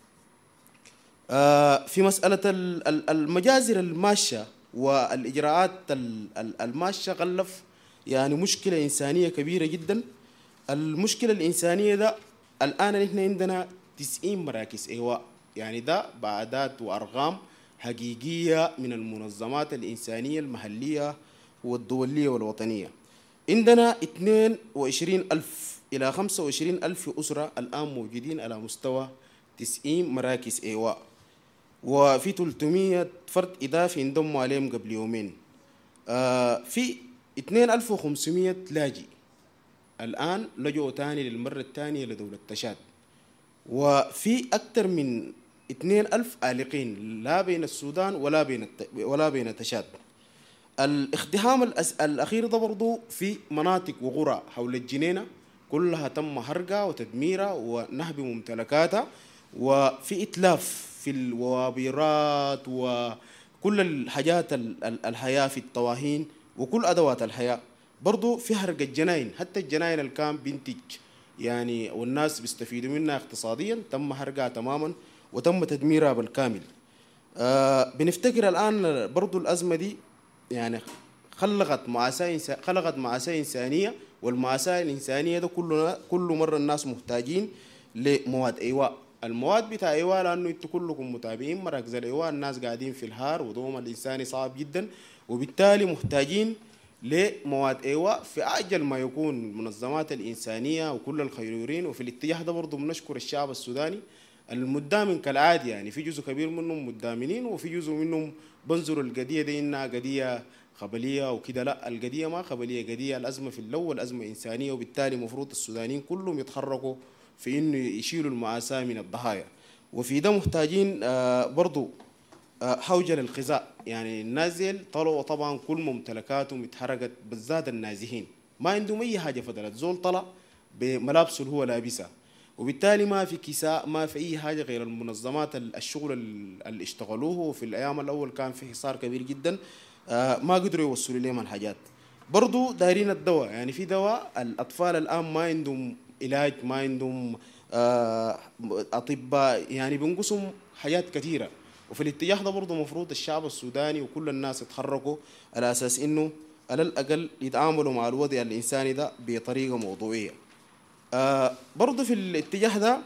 آه في مسألة المجازر الماشية والإجراءات الماشية غلف يعني مشكلة إنسانية كبيرة جدا. المشكلة الإنسانية ده الآن نحن عندنا تسعين مراكز إيواء، يعني ده بعدات وأرقام حقيقية من المنظمات الإنسانية المحلية والدولية والوطنية. عندنا اثنين وعشرين ألف إلى خمسة وعشرين ألف أسرة الآن موجودين على مستوى تسعين مراكز إيواء، وفي ثلاثمية فرد إضافي انضموا عليهم قبل يومين. آه في اثنين ألف وخمسمية لاجئ الآن لجوا تاني للمرة الثانية لدولة تشاد، وفي أكثر من اثنين ألف آلقين لا بين السودان ولا بين ولا بين تشاد. الاقتحام الأخير ده برضو في مناطق وقرى حول الجنينة كلها تم حرقها وتدميرها ونهب ممتلكاتها، وفي إتلاف في الوابيرات وكل الحاجات الحياة في الطواهين وكل أدوات الحياة. برضو في حرق الجناين، حتى الجناين اللي كان بينتج يعني والناس بيستفيدوا منها اقتصاديا تم حرقها تماما وتم تدميرها بالكامل. آه بنفتكر الآن برضو الأزمة دي يعني خلقت مأساة إنس- خلقت مأساة إنسانية، والمأساة الإنسانية ده كلنا كل مرة الناس محتاجين لمواد إيواء. المواد بتاع إيواء لأنه أنتوا كلكم متابعين مراكز الإيواء، الناس قاعدين في الهار وضوم الإنساني صعب جدا، وبالتالي محتاجين لمواد إيواء في أعجل ما يكون. المنظمات الإنسانية وكل الخيرين، وفي الاتجاه ده برضه بنشكر الشعب السوداني المدامن كالعادي، يعني في جزء كبير منهم مدامنين وفي جزء منهم بنظروا القضية دي إنها قضية قبلية وكده. لا، القضية ما قبلية، قضية الأزمة في الأول أزمة إنسانية، وبالتالي مفروض السودانيين كلهم يتحركوا في إنه يشيلوا المأساة من الضحايا. وفي ده محتاجين آه برضو آه حوجة للغذاء، يعني النازل طلعوا طبعا كل ممتلكاتهم اتحرقت، بالذات النازحين ما عندهم أي حاجة فضلت، زول طلع بملابسه اللي هو لابسها، وبالتالي ما في كساء ما في أي حاجة غير المنظمات الشغل اللي اشتغلوه. وفي الأيام الأول كان في حصار كبير جدا، آه ما قدروا يوصلوا لهم الحاجات. برضو دايرين الدواء، يعني في دواء الأطفال الآن ما عندهم علاج، ما عندهم آه أطباء، يعني بينقصهم حاجات كثيرة. وفي الاتجاه ده برضو مفروض الشعب السوداني وكل الناس يتحركوا على أساس إنه على الأقل يتعاملوا مع الوضع الإنساني ده بطريقة موضوعية. آه برضو في الاتجاه ده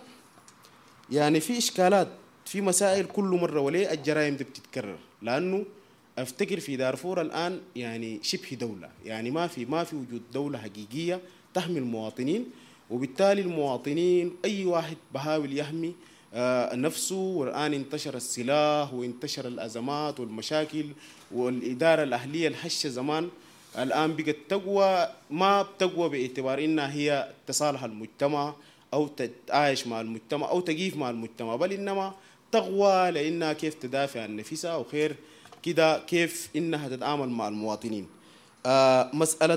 يعني في إشكالات، في مسائل كل مرة، وليه الجرائم دي بتتكرر؟ لأنه افتكر في دارفور الان يعني شبه دوله، يعني ما في ما في وجود دوله حقيقيه تحمي المواطنين، وبالتالي المواطنين اي واحد بحاول يحمي آه نفسه. والان انتشر السلاح وانتشر الازمات والمشاكل، والاداره الاهليه الهشه زمان الان بقت تقوى، ما بتقوى باعتبار انها هي تصالح المجتمع او تتعايش مع المجتمع او تقيف مع المجتمع، بل انما تقوى لانها كيف تدافع عن نفسها وخير كده كيف إنها تتعامل مع المواطنين. آه مسألة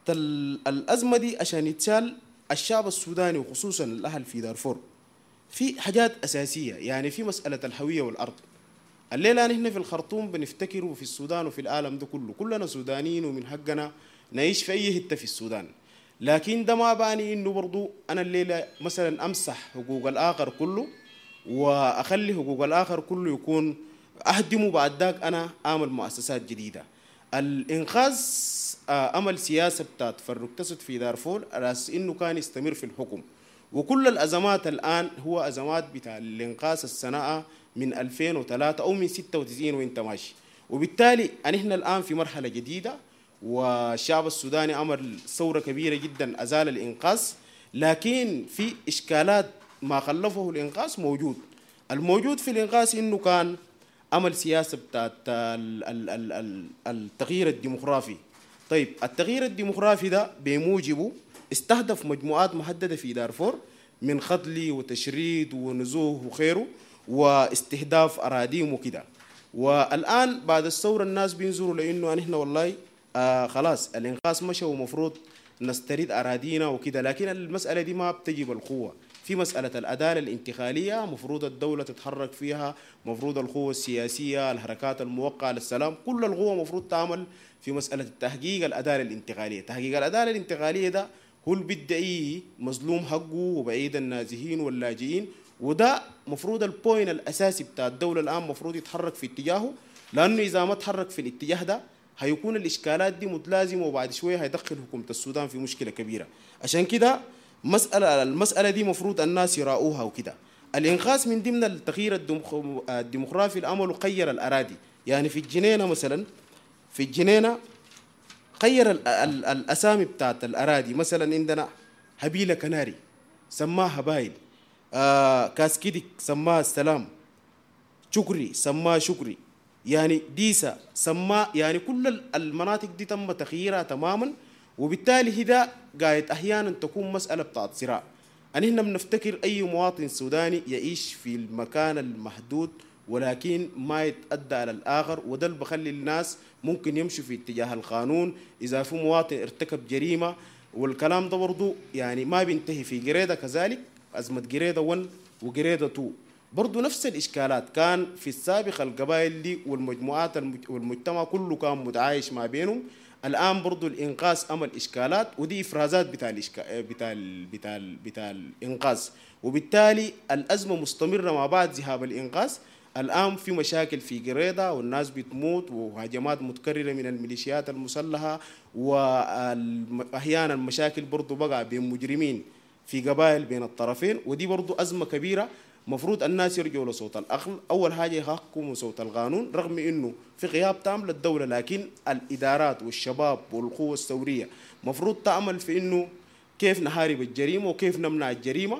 الأزمة دي عشان يتسال الشعب السوداني وخصوصا الأهل في دارفور في حاجات أساسية، يعني في مسألة الهوية والأرض. الليلة نحن في الخرطوم بنفتكر، وفي السودان وفي العالم ده كله كلنا سودانيين ومن حقنا نعيش في أي حتة في السودان، لكن ده ما باني إنه برضو أنا الليلة مثلا أمسح حقوق الآخر كله وأخلي حقوق الآخر كله يكون أهدمه، بعد ذاك أنا أعمل مؤسسات جديدة. الإنقاذ أمل سياسة بتاعت تفرق تسد في دارفور على إنه كان يستمر في الحكم، وكل الأزمات الآن هو أزمات بتاع الإنقاذ السنة من ألفين وثلاثة أو من ستة وتسعين وإنت ماشي، وبالتالي نحن الآن في مرحلة جديدة، والشعب السوداني عمل ثورة كبيرة جدا أزال الإنقاذ، لكن في إشكالات ما خلفه الإنقاذ موجود. الموجود في الإنقاذ إنه كان عمل سياسة بتاعت التغيير الديموغرافي. طيب التغيير الديموغرافي ده بموجبه استهدف مجموعات محددة في دارفور من خضلي وتشريد ونزوه وخيره واستهداف أراضيهم وكده. والآن بعد الثورة الناس بينظروا لأنه نحن والله آه خلاص الإنقاذ مشى ومفروض نسترد أراضينا وكده، لكن المسألة دي ما بتجي بالقوة. في مسألة العدالة الانتقالية مفروض الدولة تتحرك فيها، مفروض القوة السياسية الحركات الموقعة للسلام كل القوة مفروض تعمل في مسألة تحقيق العدالة الانتقالية. تحقيق العدالة الانتقالية ده هو اللي بدأي مظلوم حقه وبعيد النازحين واللاجئين، وده مفروض البوين الأساسي بتاع الدولة الآن مفروض يتحرك في اتجاهه، لأنه إذا ما تحرك في الاتجاه ده هيكون الإشكالات دي متلازمة، وبعد شوية هيدخل حكومة السودان في مشكلة كبيرة. عشان كده مسألة المسألة دي مفروض الناس يراؤوها وكده. الإنقاذ من ضمن التغيير الديموغرافي الأمل غير الأراضي، يعني في الجنينة مثلا في الجنينة غير الأسامي بتاعت الأراضي، مثلا عندنا هبيلة كناري سماها هبايل، آه كاسكيدك سماها السلام، شكري سماها شكري، يعني ديسا سما، يعني كل المناطق دي تم تغييرها تماما، وبالتالي هذا قاعد أحيانا تكون مسألة بتاعت صراع. أن احنا بنفتكر أي مواطن سوداني يعيش في المكان المحدود ولكن ما يتأدى على الآخر، وده اللي بخلي الناس ممكن يمشوا في اتجاه القانون إذا في مواطن ارتكب جريمة. والكلام ده برضو يعني ما بينتهي في جريدة، كذلك أزمة جريدة واحد وجريدة اثنين برضو نفس الإشكالات كان في السابق. القبائل دي والمجموعات والمجتمع كله كان متعايش ما بينهم. الآن برضو الإنقاذ عمل إشكالات، ودي إفرازات بتاع الإشكال بتاع ال بتاع ال بتاع الإنقاذ، وبالتالي الأزمة مستمرة مع بعد ذهاب الإنقاذ. الآن في مشاكل في قريضة والناس بتموت وهجمات متكررة من الميليشيات المسلحة، وأحيانا مشاكل برضو بقى بين مجرمين في قبائل بين الطرفين، ودي برضو أزمة كبيرة. مفروض الناس يرجعوا لصوت العقل، أول حاجة يحكموا صوت القانون رغم إنه في غياب تام للدولة، لكن الإدارات والشباب والقوة الثورية مفروض تعمل في إنه كيف نحارب الجريمة وكيف نمنع الجريمة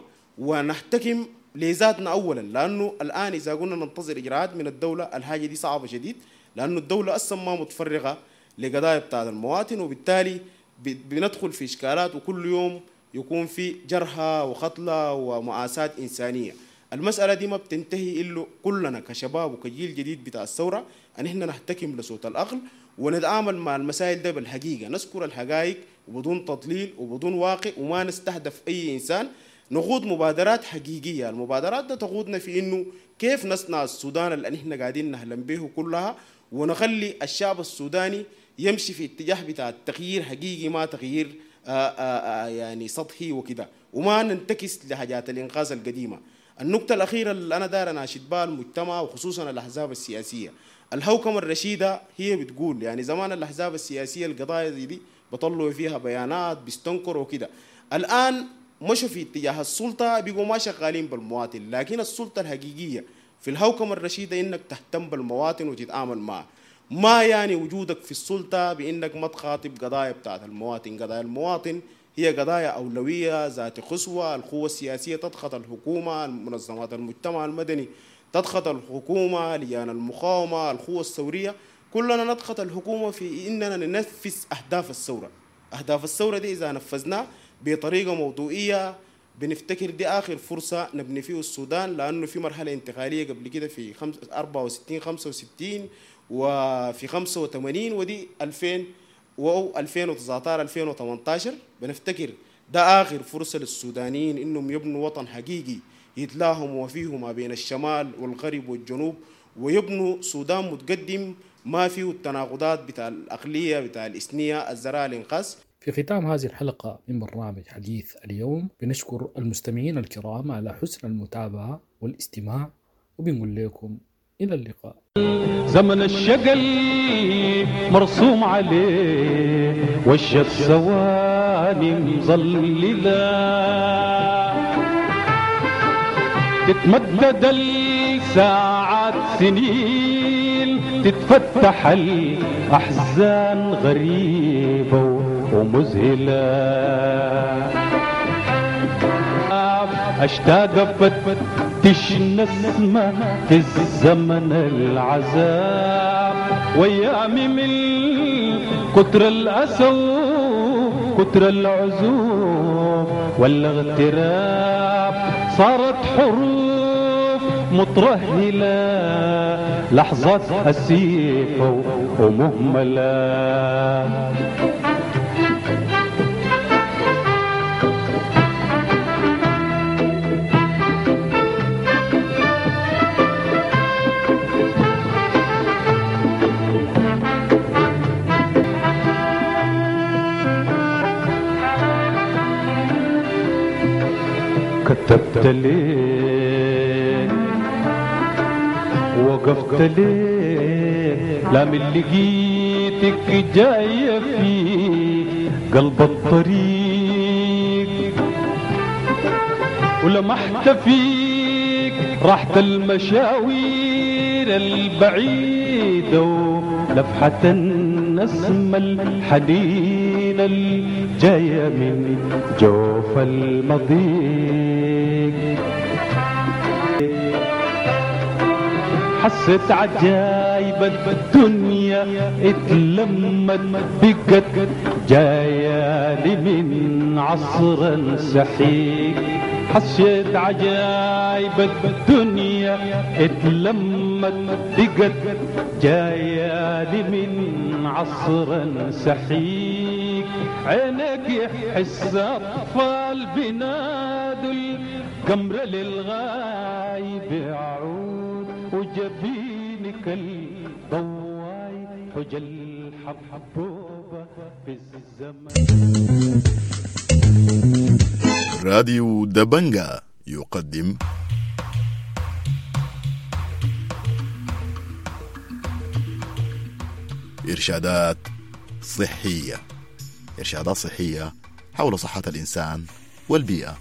ونحتكم لذاتنا أولا، لأنه الآن إذا قلنا ننتظر إجراءات من الدولة الحاجة دي صعبة شديد، لأنه الدولة أصلا ما متفرغة لقضايا بتاع المواطن، وبالتالي بندخل في إشكالات وكل يوم يكون في جرحى وقتلى ومآساة إنسانية. المسألة دي ما بتنتهي إلا كلنا كشباب وكجيل جديد بتاع الثورة أن إحنا نحتكم لصوت العقل ونتعامل مع المسائل ده بالحقيقة، نذكر الحقائق وبدون تضليل وبدون واقع، وما نستهدف أي إنسان، نخوض مبادرات حقيقية. المبادرات ده تقودنا في إنه كيف نصنع السودان اللي إحنا قاعدين نحلم به كلها، ونخلي الشعب السوداني يمشي في اتجاه بتاع التغيير حقيقي، ما تغيير آآ آآ يعني سطحي وكده، وما ننتكس لحاجات الإنقاذ القديمة. النقطة الأخيرة اللي أنا داير أناشد بها المجتمع وخصوصا الأحزاب السياسية، الهوكمة الرشيدة هي بتقول يعني زمان الأحزاب السياسية القضايا دي, دي بطلوا فيها بيانات بيستنكروا وكده، الآن مشوا في اتجاه السلطة بيقوا ما شغالين بالمواطن، لكن السلطة الحقيقية في الهوكمة الرشيدة إنك تهتم بالمواطن وتتعامل معه، ما يعني وجودك في السلطة بإنك ما تخاطب قضايا بتاعت المواطن. قضايا المواطن هي قضايا أولوية ذات قسوة، القوة السياسية تضغط الحكومة، منظمات المجتمع المدني تضغط الحكومة، لجان المقاومة، القوة الثورية، كلنا نضغط الحكومة في إننا ننفذ أهداف الثورة. أهداف الثورة دي إذا نفذناه بطريقة موضوعية بنفتكر دي آخر فرصة نبني فيه السودان، لأنه في مرحلة انتقالية قبل كده في أربعة وستين خمسة وستين وفي خمسة وثمانين ودي ألفين و ألفين وتسعة عشر ألفين وثمانية عشر، بنفتكر ده آخر فرصة للسودانيين إنهم يبنوا وطن حقيقي يتلاهموا فيه ما بين الشمال والغرب والجنوب، ويبنوا سودان متقدم ما فيه التناقضات بتاع الأقلية بتاع الإثنية الزراعة الإنقاذ. في ختام هذه الحلقة من برنامج حديث اليوم بنشكر المستمعين الكرام على حسن المتابعة والاستماع، وبنقول لكم إلى اللقاء. زمن الشقل مرسوم عليه وش الثواني مظللة، تتمدد الساعات سنين، تتفتح الأحزان غريبة ومذهلة، أشتاق فتش نسمة في الزمن العذاب، ويامي من كتر الأسى كتر العزوف والاغتراب، صارت حروف مترهلة لحظات أسيفة ومهملة. كتبت ليه وقفت ليه، لا من لقيتك جاية في قلب الطريق، ولمحت فيك راحة المشاوير البعيدة، ولفحة النسمة الحنين الجاية من جوف المضيق. حسيت عجايب الدنيا اتلمت بقت جاية لي من عصر سحيق، حسيت عجايب الدنيا اتلمت بقت جاية لي من عصر سحيق، عينك يحس أطفال بنادوا القمر للغايب يعود، وجبينك الضواي حجل حبوبة في الزمن. راديو دبنجا يقدم إرشادات صحية، إرشادات صحية حول صحة الإنسان والبيئة.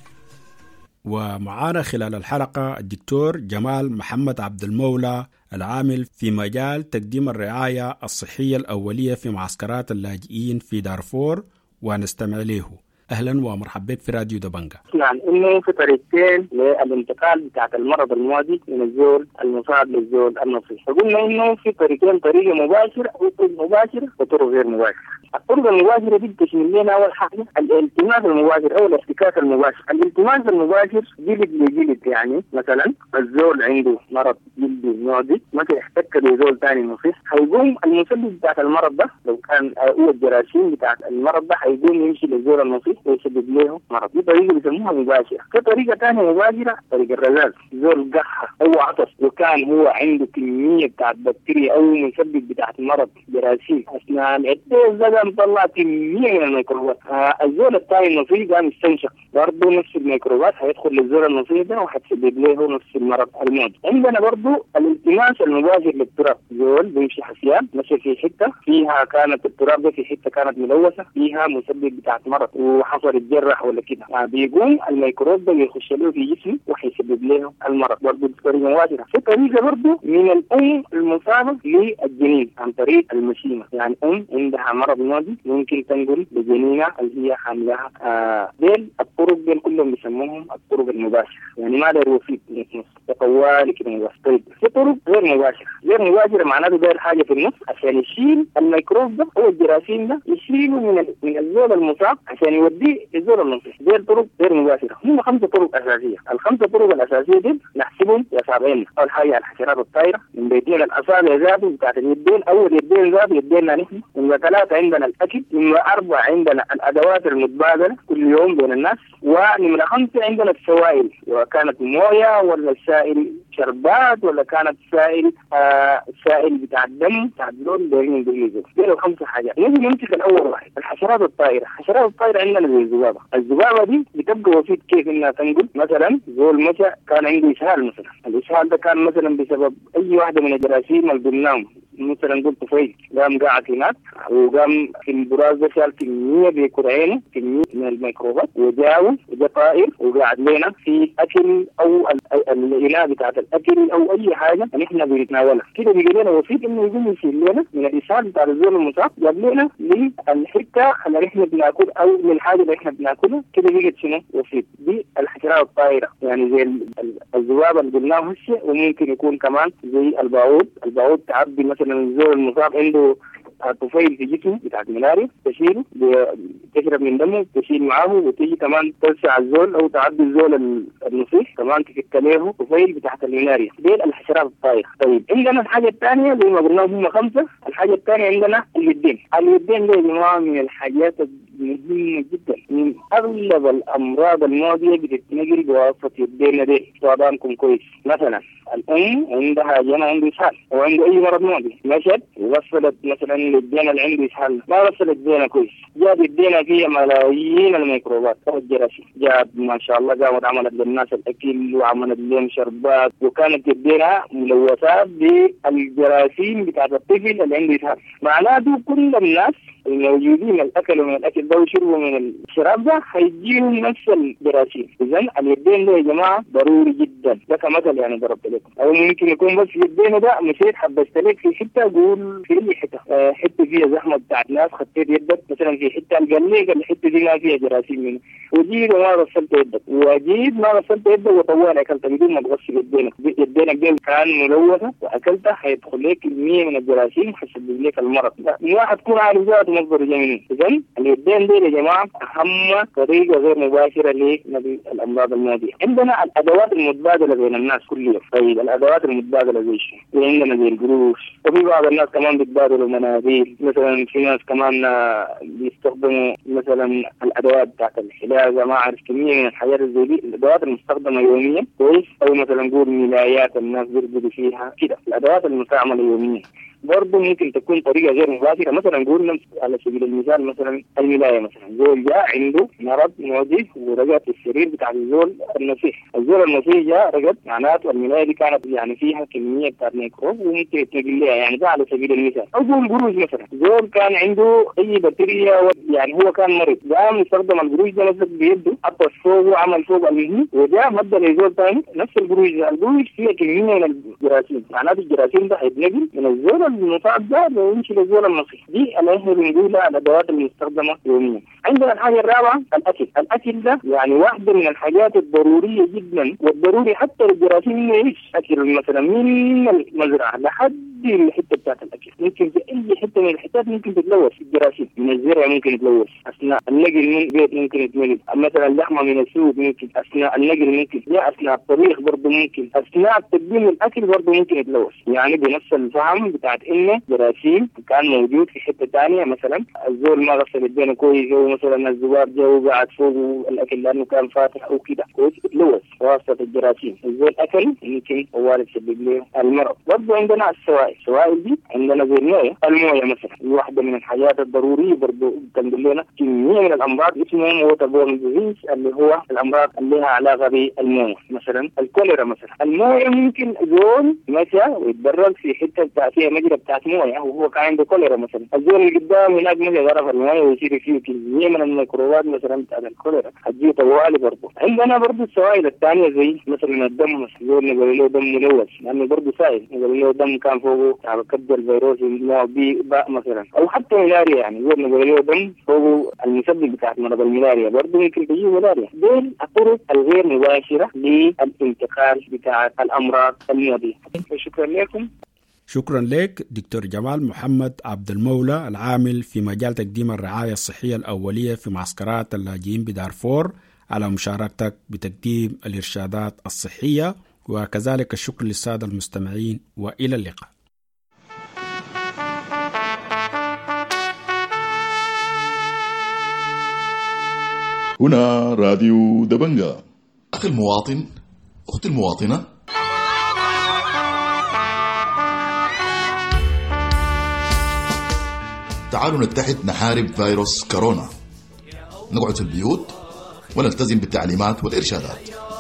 ومعانا خلال الحلقة الدكتور جمال محمد عبد المولى العامل في مجال تقديم الرعاية الصحية الأولية في معسكرات اللاجئين في دارفور، ونستمع له. أهلا ومرحبا بك في راديو دبنجا. نعم، إنه في طريقتين للانتقال بتاعت المرض المعدي من الزول المصاب للزول النصيح. فقلنا إنه في طريقين، طريقة مباشرة أو طرق مباشرة وطرق غير مباشرة. الطرق المباشرة دي بتشمل لنا أول حاجة الالتماس المباشر أو الاحتكاك المباشر. الالتماس المباشر جلد لجلد، يعني مثلا الزول عنده مرض جلدي معدي مثلا احتك بزول ثاني نصيح، هيقوم المسبب بتاعت المرض ده لو كان هو الجراثيم بتاعت المرض ده هيقوم يمشي للزول النصيح ويسبب له مرض. دي طريقة بيسموها مباشرة. في طريقة ثانية مباشرة، طريقة الرذاذ. زول قحة أو عطس وكان هو عنده كمية بتاعت بكتيريا أو مسبب بتاعت مرض جراثيم أثناء العطس ده مطلع كمية من الميكروبات. آه الزول الثاني النصيح قام يستنشق برضه نفس الميكروبات، هيدخل للزول النصيح ده وهتسبب له نفس المرض المعدي. عندنا برضه الالتماس المباشر للتراب. زول بيمشي حسيان مشي في حتة فيها كانت التراب ده في حتة كانت ملوثة فيها مسبب بتاعت مرض وحصل الجرح ولا كده، آه بيقوم الميكروب ده يخش له في جسمه وهيسبب له المرض. برضه بطريقة مباشرة. في طريقة برضه من الأم المصابة للجنين عن طريق المشيمة، يعني أم عندها مرض معدي ممكن تنقل لجنينها اللي هي حاملها. آه ديل الطرق ديل كلهم بيسموهم الطرق المباشرة، يعني ما داير وسيط طوالي كده مباشر. طيب في طرق غير مباشرة. غير مباشرة معناته داير حاجة في النص عشان يشيل الميكروب ده أو الجراثيم ده، يشيله من ال... من الزول المصاب عشان يوديه للزول النصيح. ديل طرق غير مباشرة. هم خمسة طرق أساسية. الخمسة طرق الأساسية دي نحسبهم بأصابعنا. أول حاجة الحشرات الطايرة من بيتين الأصابع ذاته بتاعت اليدين، أول يدين ذات يدينا نحن. نمرة ثلاثة عندنا الأكل. نمرة أربعة عندنا الأدوات المتبادلة كل يوم بين الناس. ونمرة خمسة عندنا السوائل، وكانت موية ولا سائل شربات ولا كانت سائل آه سائل بتاع الدم بتاع اللون دايرين باليزو. دي الخمسة حاجات. نجي نمسك الأول واحد الحشرات الطائرة. الحشرات الطائرة عندنا زي الذبابة. الذبابة دي بتبقى وسيط كيف إنها تنقل. مثلا زول مشى كان عنده إسهال مثلا، الإسهال ده كان مثلا بسبب أي واحدة من الجراثيم اللي قلناهم، مثلا قلت طفيل قام قاعد هناك وقام في البراز ده شال كمية بيكون عينه كمية من الميكروبات وجاوه وجا طائر وقاعد لنا في أكل أو الإناء بتاعت الأكل أو أي حاجة نحن بنتناولها كده بيجي لنا وسيط إنه يقوم يشيل لنا من الإسهال بتاع الزول المصاب جاب لنا للحتة اللي إحنا بناكل أو للحاجة اللي إحنا بناكلها كده بيجي شنو وسيط. دي الحشرات الطائرة يعني زي الذبابة اللي قلناه هسه، وممكن يكون كمان زي الباعوض. الباعوض تعبي مثلا الزول المصاب عنده طفيل في جسمه بتاعت ملاريا تشيله تشرب من دمه تشيل معاه وتيجي كمان تلسع الزول او تعدي الزول النصيح كمان تفك له طفيل بتاعت الملاريا. دي الحشرات الطائرة. طيب عندنا الحاجة الثانية زي ما قلنا هم خمسة. الحاجة الثانية عندنا اليدين. اليدين دي يا جماعة من الحاجات مهمة جدا. من أغلب الأمراض المعدية بتتنقل بواسطة يدينا دي. صادامكم كويس. مثلا الأم عندها جنى عنده إسهال أو عنده أي مرض معدي مشت ووصلت مثلا للدينا اللي عنده إسهال ما وصلت الدينا كويس، جاب الدينا فيها ملايين الميكروبات أو الجراثيم. جاب ما شاء الله قامت عملت للناس الأكل وعملت لهم شربات وكانت الدينا ملوثات بالجراثيم بتاعت الطفل اللي عنده إسهال. معناته كل الناس الموجودين الأكل من الأكل ده وشربوا من الشراب ده هيجيهم نفس الجراثيم. إذن اليدين ده يا جماعة ضروري جدا. ده كمثل يعني ضربت لكم. أو ممكن يكون بس يدين ده مشيت حبست لك في حتة قول في أي حتة أه حتة فيها زحمة بتاعت ناس خطيت يدك مثلا في حتة القليقة الحتة دي ما فيها جراثيم منه وجيت وما غسلت يدك وجيت ما غسلت يدك وطوال أكلت بدون ما تغسل يدينك. يدينك دي كان ملوثة وأكلتها هيدخل لك كمية من الجراثيم وهيسبب لك المرض. الواحد تكون عارف ذاته مصدر جميل. إذن اليدين دي يا جماعة أهم طريقة غير مباشرة للأمراض المعدية. عندنا الأدوات المتبادلة بين الناس كل يوم. طيب الأدوات المتبادلة زي شو؟ عندنا زي القروش وفي بعض الناس كمان بيتبادلوا مناديل. مثلا في ناس كمان بيستخدموا مثلا الأدوات بتاعت الحلاقة ما أعرف كمية من الحاجات زي دي الأدوات المستخدمة يوميا كويس. أو مثلا نقول ملايات الناس بيرقدوا فيها كده الأدوات المستعملة يوميا برضه ممكن تكون طريقه غير مباشره. مثلا نقول على سبيل المثال مثلا الملايه، مثلا زول جاء عنده مرض معدي ورقد في السرير بتاع الزول النصيح، الزول النصيح جاء رقد، معناته الملايه دي كانت يعني فيها كميه بتاعت ميكروب وممكن يتنقل لها، يعني ده على سبيل المثال. او زول قروش مثلا، زول كان عنده اي بكتيريا يعني هو كان مريض، قام استخدم القروش ده مسك بيده حط فوقه وعمل فوق المهي وجاء مدى لزول ثاني نفس القروش ده، القروش فيها كميه من الجراثيم، معناته الجراثيم ده هيتنقل من الزول المصاب ده ويمشي للزول النصيح. دي اللي احنا بنقولها الادوات المستخدمه يوميا. عندنا الحاجه الرابعه الاكل، الاكل ده يعني واحده من الحاجات الضروريه جدا، والضروري حتى للجراثيم يعيش. اكل مثلا من المزرعه لحد الحته بتاعت الاكل، ممكن في اي حته من الحتات ممكن تتلوث الجراثيم، من الزرع ممكن يتلوث اثناء النقل من البيت، ممكن يتنقل مثلا اللحمه من السوق، ممكن اثناء النقل، ممكن يا اثناء الطبيخ برضه، ممكن اثناء تقديم الاكل برضه ممكن يتلوث. يعني بنفس الفهم بتاعت انه جراثيم كان موجود في حته ثانيه، مثلا الزول ما غسل يدينه كويس، او مثلا الذباب جا وقعد فوق الاكل لانه كان فاتح او كده كويس، يتلوث واسطه الجراثيم. الزول اكل يمكن هو يسبب له المرض. برضه عندنا السوائل، السوائل دي عندنا زي المويه، المويه مثلا واحده من الحاجات الضروريه برضه تنقل لنا كميه من الامراض اسمها ووتربورن ديزيز، اللي هو الامراض اللي لها علاقه بالمويه. مثلا الكوليرا، مثلا المويه ممكن زول مشى ويتدرج في حته بتاع فيها مجرى بتاعت مويه وهو كان عنده كوليرا، مثلا الزول اللي قدام هناك مشى غرف المويه ويصير فيه كميه من الميكروبات مثلا بتاعت الكوليرا هتجي طوالي. برضه عندنا برضه السوائل الثانيه زي مثلا الدم، مثلا زول نقول له دم ملوث لانه برضه سائل، نقول له دم كان فوقه يعني كبد الفيروس نوع بي باء مثلا، او حتى ملاريا، يعني زول نقول له دم فوقه المسبب بتاعت مرض الملاريا برضه ممكن تجي ملاريا. دول الطرق الغير مباشره للانتقال بتاع الامراض المعديه. شكرا لكم. شكرا لك دكتور جمال محمد عبد المولى، العامل في مجال تقديم الرعاية الصحية الأولية في معسكرات اللاجئين بدارفور، على مشاركتك بتقديم الإرشادات الصحية، وكذلك الشكر للسادة المستمعين، وإلى اللقاء. هنا راديو دبنجا. أخي المواطن، أختي المواطنة، تعالوا نتحد نحارب فيروس كورونا، نقعد في البيوت ونلتزم بالتعليمات والإرشادات.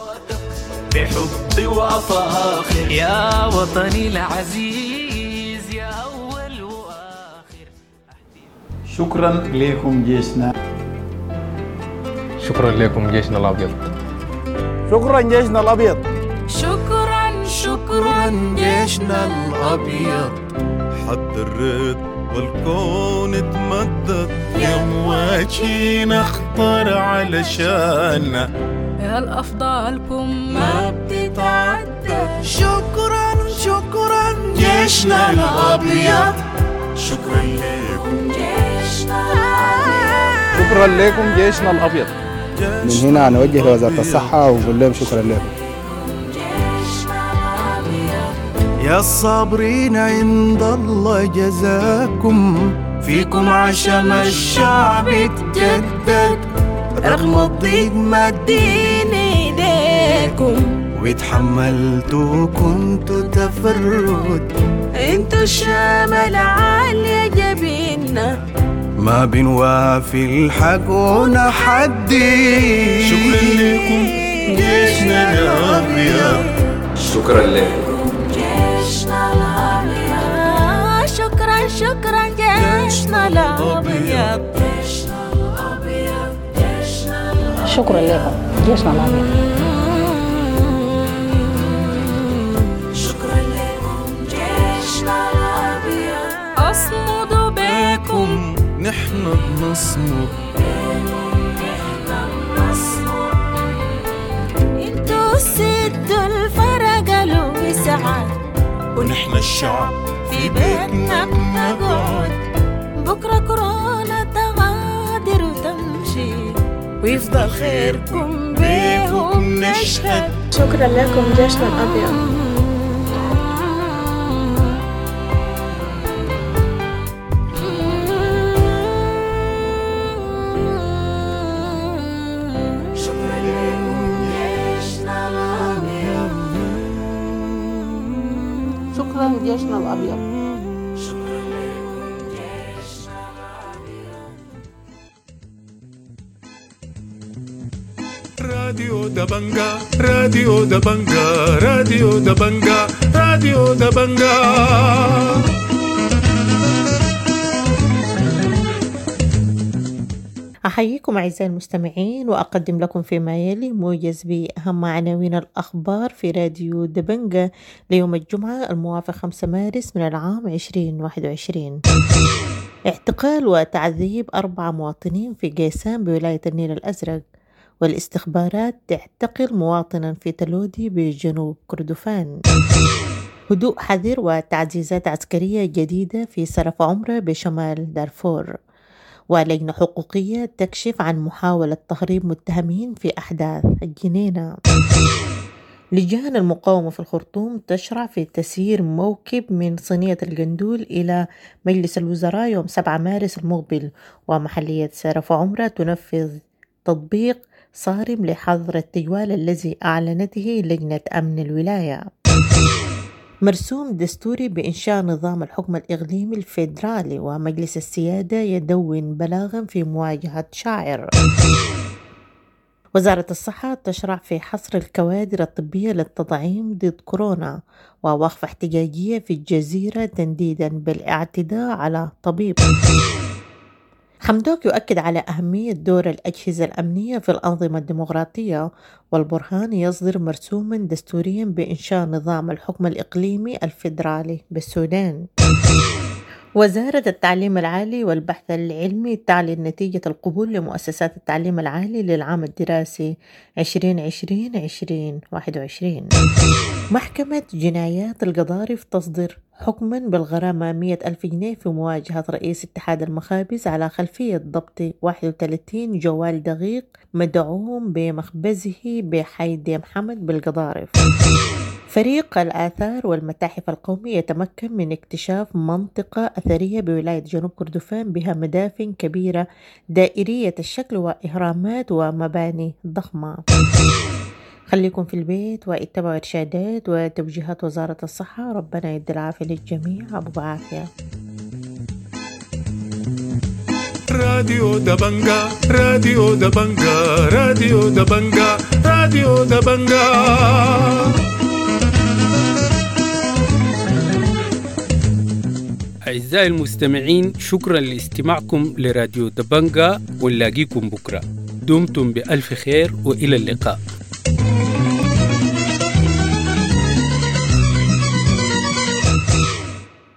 بحب وفاخر يا وطني العزيز يا أول وآخر. شكرا لكم جيشنا. شكرا لكم جيشنا الأبيض. شكرا جيشنا الأبيض. شكرا شكرا جيشنا الأبيض. حضرت والكون اتمدد يا مواجهين اخطر علشاننا، يا الأفضالكم ما بتتعدد. شكرا شكرا جيشنا الأبيض. شكرا لكم جيشنا الأبيض. شكرا لكم جيشنا الأبيض. من هنا نوجه لوزارة الصحة ونقول لهم شكرا لكم. يا الصابرين عند الله جزاكم، فيكم عشم الشعب اتجدد، رغم الضيق مدين ايديكم، واتحملتوا كنتوا تفرد، انتوا الشمال عالية جبيننا، ما بنوافي الحق ونحدي. شكرا لكم جيشنا الأبيض. شكرا لكم جيشنا الأبيض. شكرا شكرا جيشنا الأبيض. جيشنا الأبيض. جيشنا الأبيض. شكرا لكم جيشنا الأبيض. شكرا لكم جيشنا الأبيض. أصمدوا بكم نحن بنصمد، انتوا السدوا الفرق الوسعة، ونحن الشعب في بيتنا بنقعد. بكرة كورونا تغادر وتمشي، ويفضل خيركم بيهم نشهد. شكرا لكم جيشنا الأبيض. شكرا جيشنا الأبيض. شكرا راديو دبنجا راديو دبنجا راديو دبنجا راديو دبنجا. أحييكم أعزائي المستمعين وأقدم لكم فيما يلي موجز بأهم عناوين الأخبار في راديو دبنجا ليوم الجمعة الموافق خمسة مارس من العام عشرين واحد وعشرين. اعتقال وتعذيب أربع مواطنين في قيسان بولاية النيل الأزرق، والاستخبارات تعتقل مواطنا في تلودي بجنوب كردفان. هدوء حذر وتعزيزات عسكرية جديدة في سرف عمرة بشمال دارفور. ولجنة حقوقية تكشف عن محاولة تهريب متهمين في أحداث الجنينة. لجان المقاومة في الخرطوم تشرع في تسيير موكب من صينية الجندول إلى مجلس الوزراء يوم سبعة مارس المقبل، ومحلية سرف عمرة تنفذ تطبيق صارم لحظر التجوال الذي أعلنته لجنة أمن الولاية. مرسوم دستوري بإنشاء نظام الحكم الإقليمي الفيدرالي، ومجلس السيادة يدون بلاغا في مواجهة شاعر. وزارة الصحة تشرع في حصر الكوادر الطبية للتطعيم ضد كورونا، ووقف احتجاجية في الجزيرة تنديدا بالاعتداء على طبيب. حمدوك يؤكد على أهمية دور الأجهزة الأمنية في الأنظمة الديمقراطية، والبرهان يصدر مرسوما دستوريا بإنشاء نظام الحكم الإقليمي الفيدرالي بالسودان. وزارة التعليم العالي والبحث العلمي تعلن نتيجة القبول لمؤسسات التعليم العالي للعام الدراسي عشرين عشرين عشرين واحد وعشرين. محكمة جنايات القضارف تصدر حكما بالغرامة مئة ألف جنيه في مواجهة رئيس اتحاد المخابز على خلفية ضبط واحد وثلاثين جوال دقيق مدعوم بمخبزه بحي دي محمد بالقضارف. فريق الآثار والمتاحف القومي يتمكن من اكتشاف منطقة أثرية بولاية جنوب كردفان بها مدافن كبيرة دائرية الشكل وإهرامات ومباني ضخمة. خليكم في البيت واتبعوا إرشادات وتوجيهات وزارة الصحة. ربنا يدي العافية للجميع. أبو بعافية. راديو دبنجا راديو دبنجا راديو دبنجا راديو دبنجا. أعزائي المستمعين، شكرا لاستماعكم لراديو دبنجا، ونلاقيكم بكرة. دمتم بألف خير وإلى اللقاء.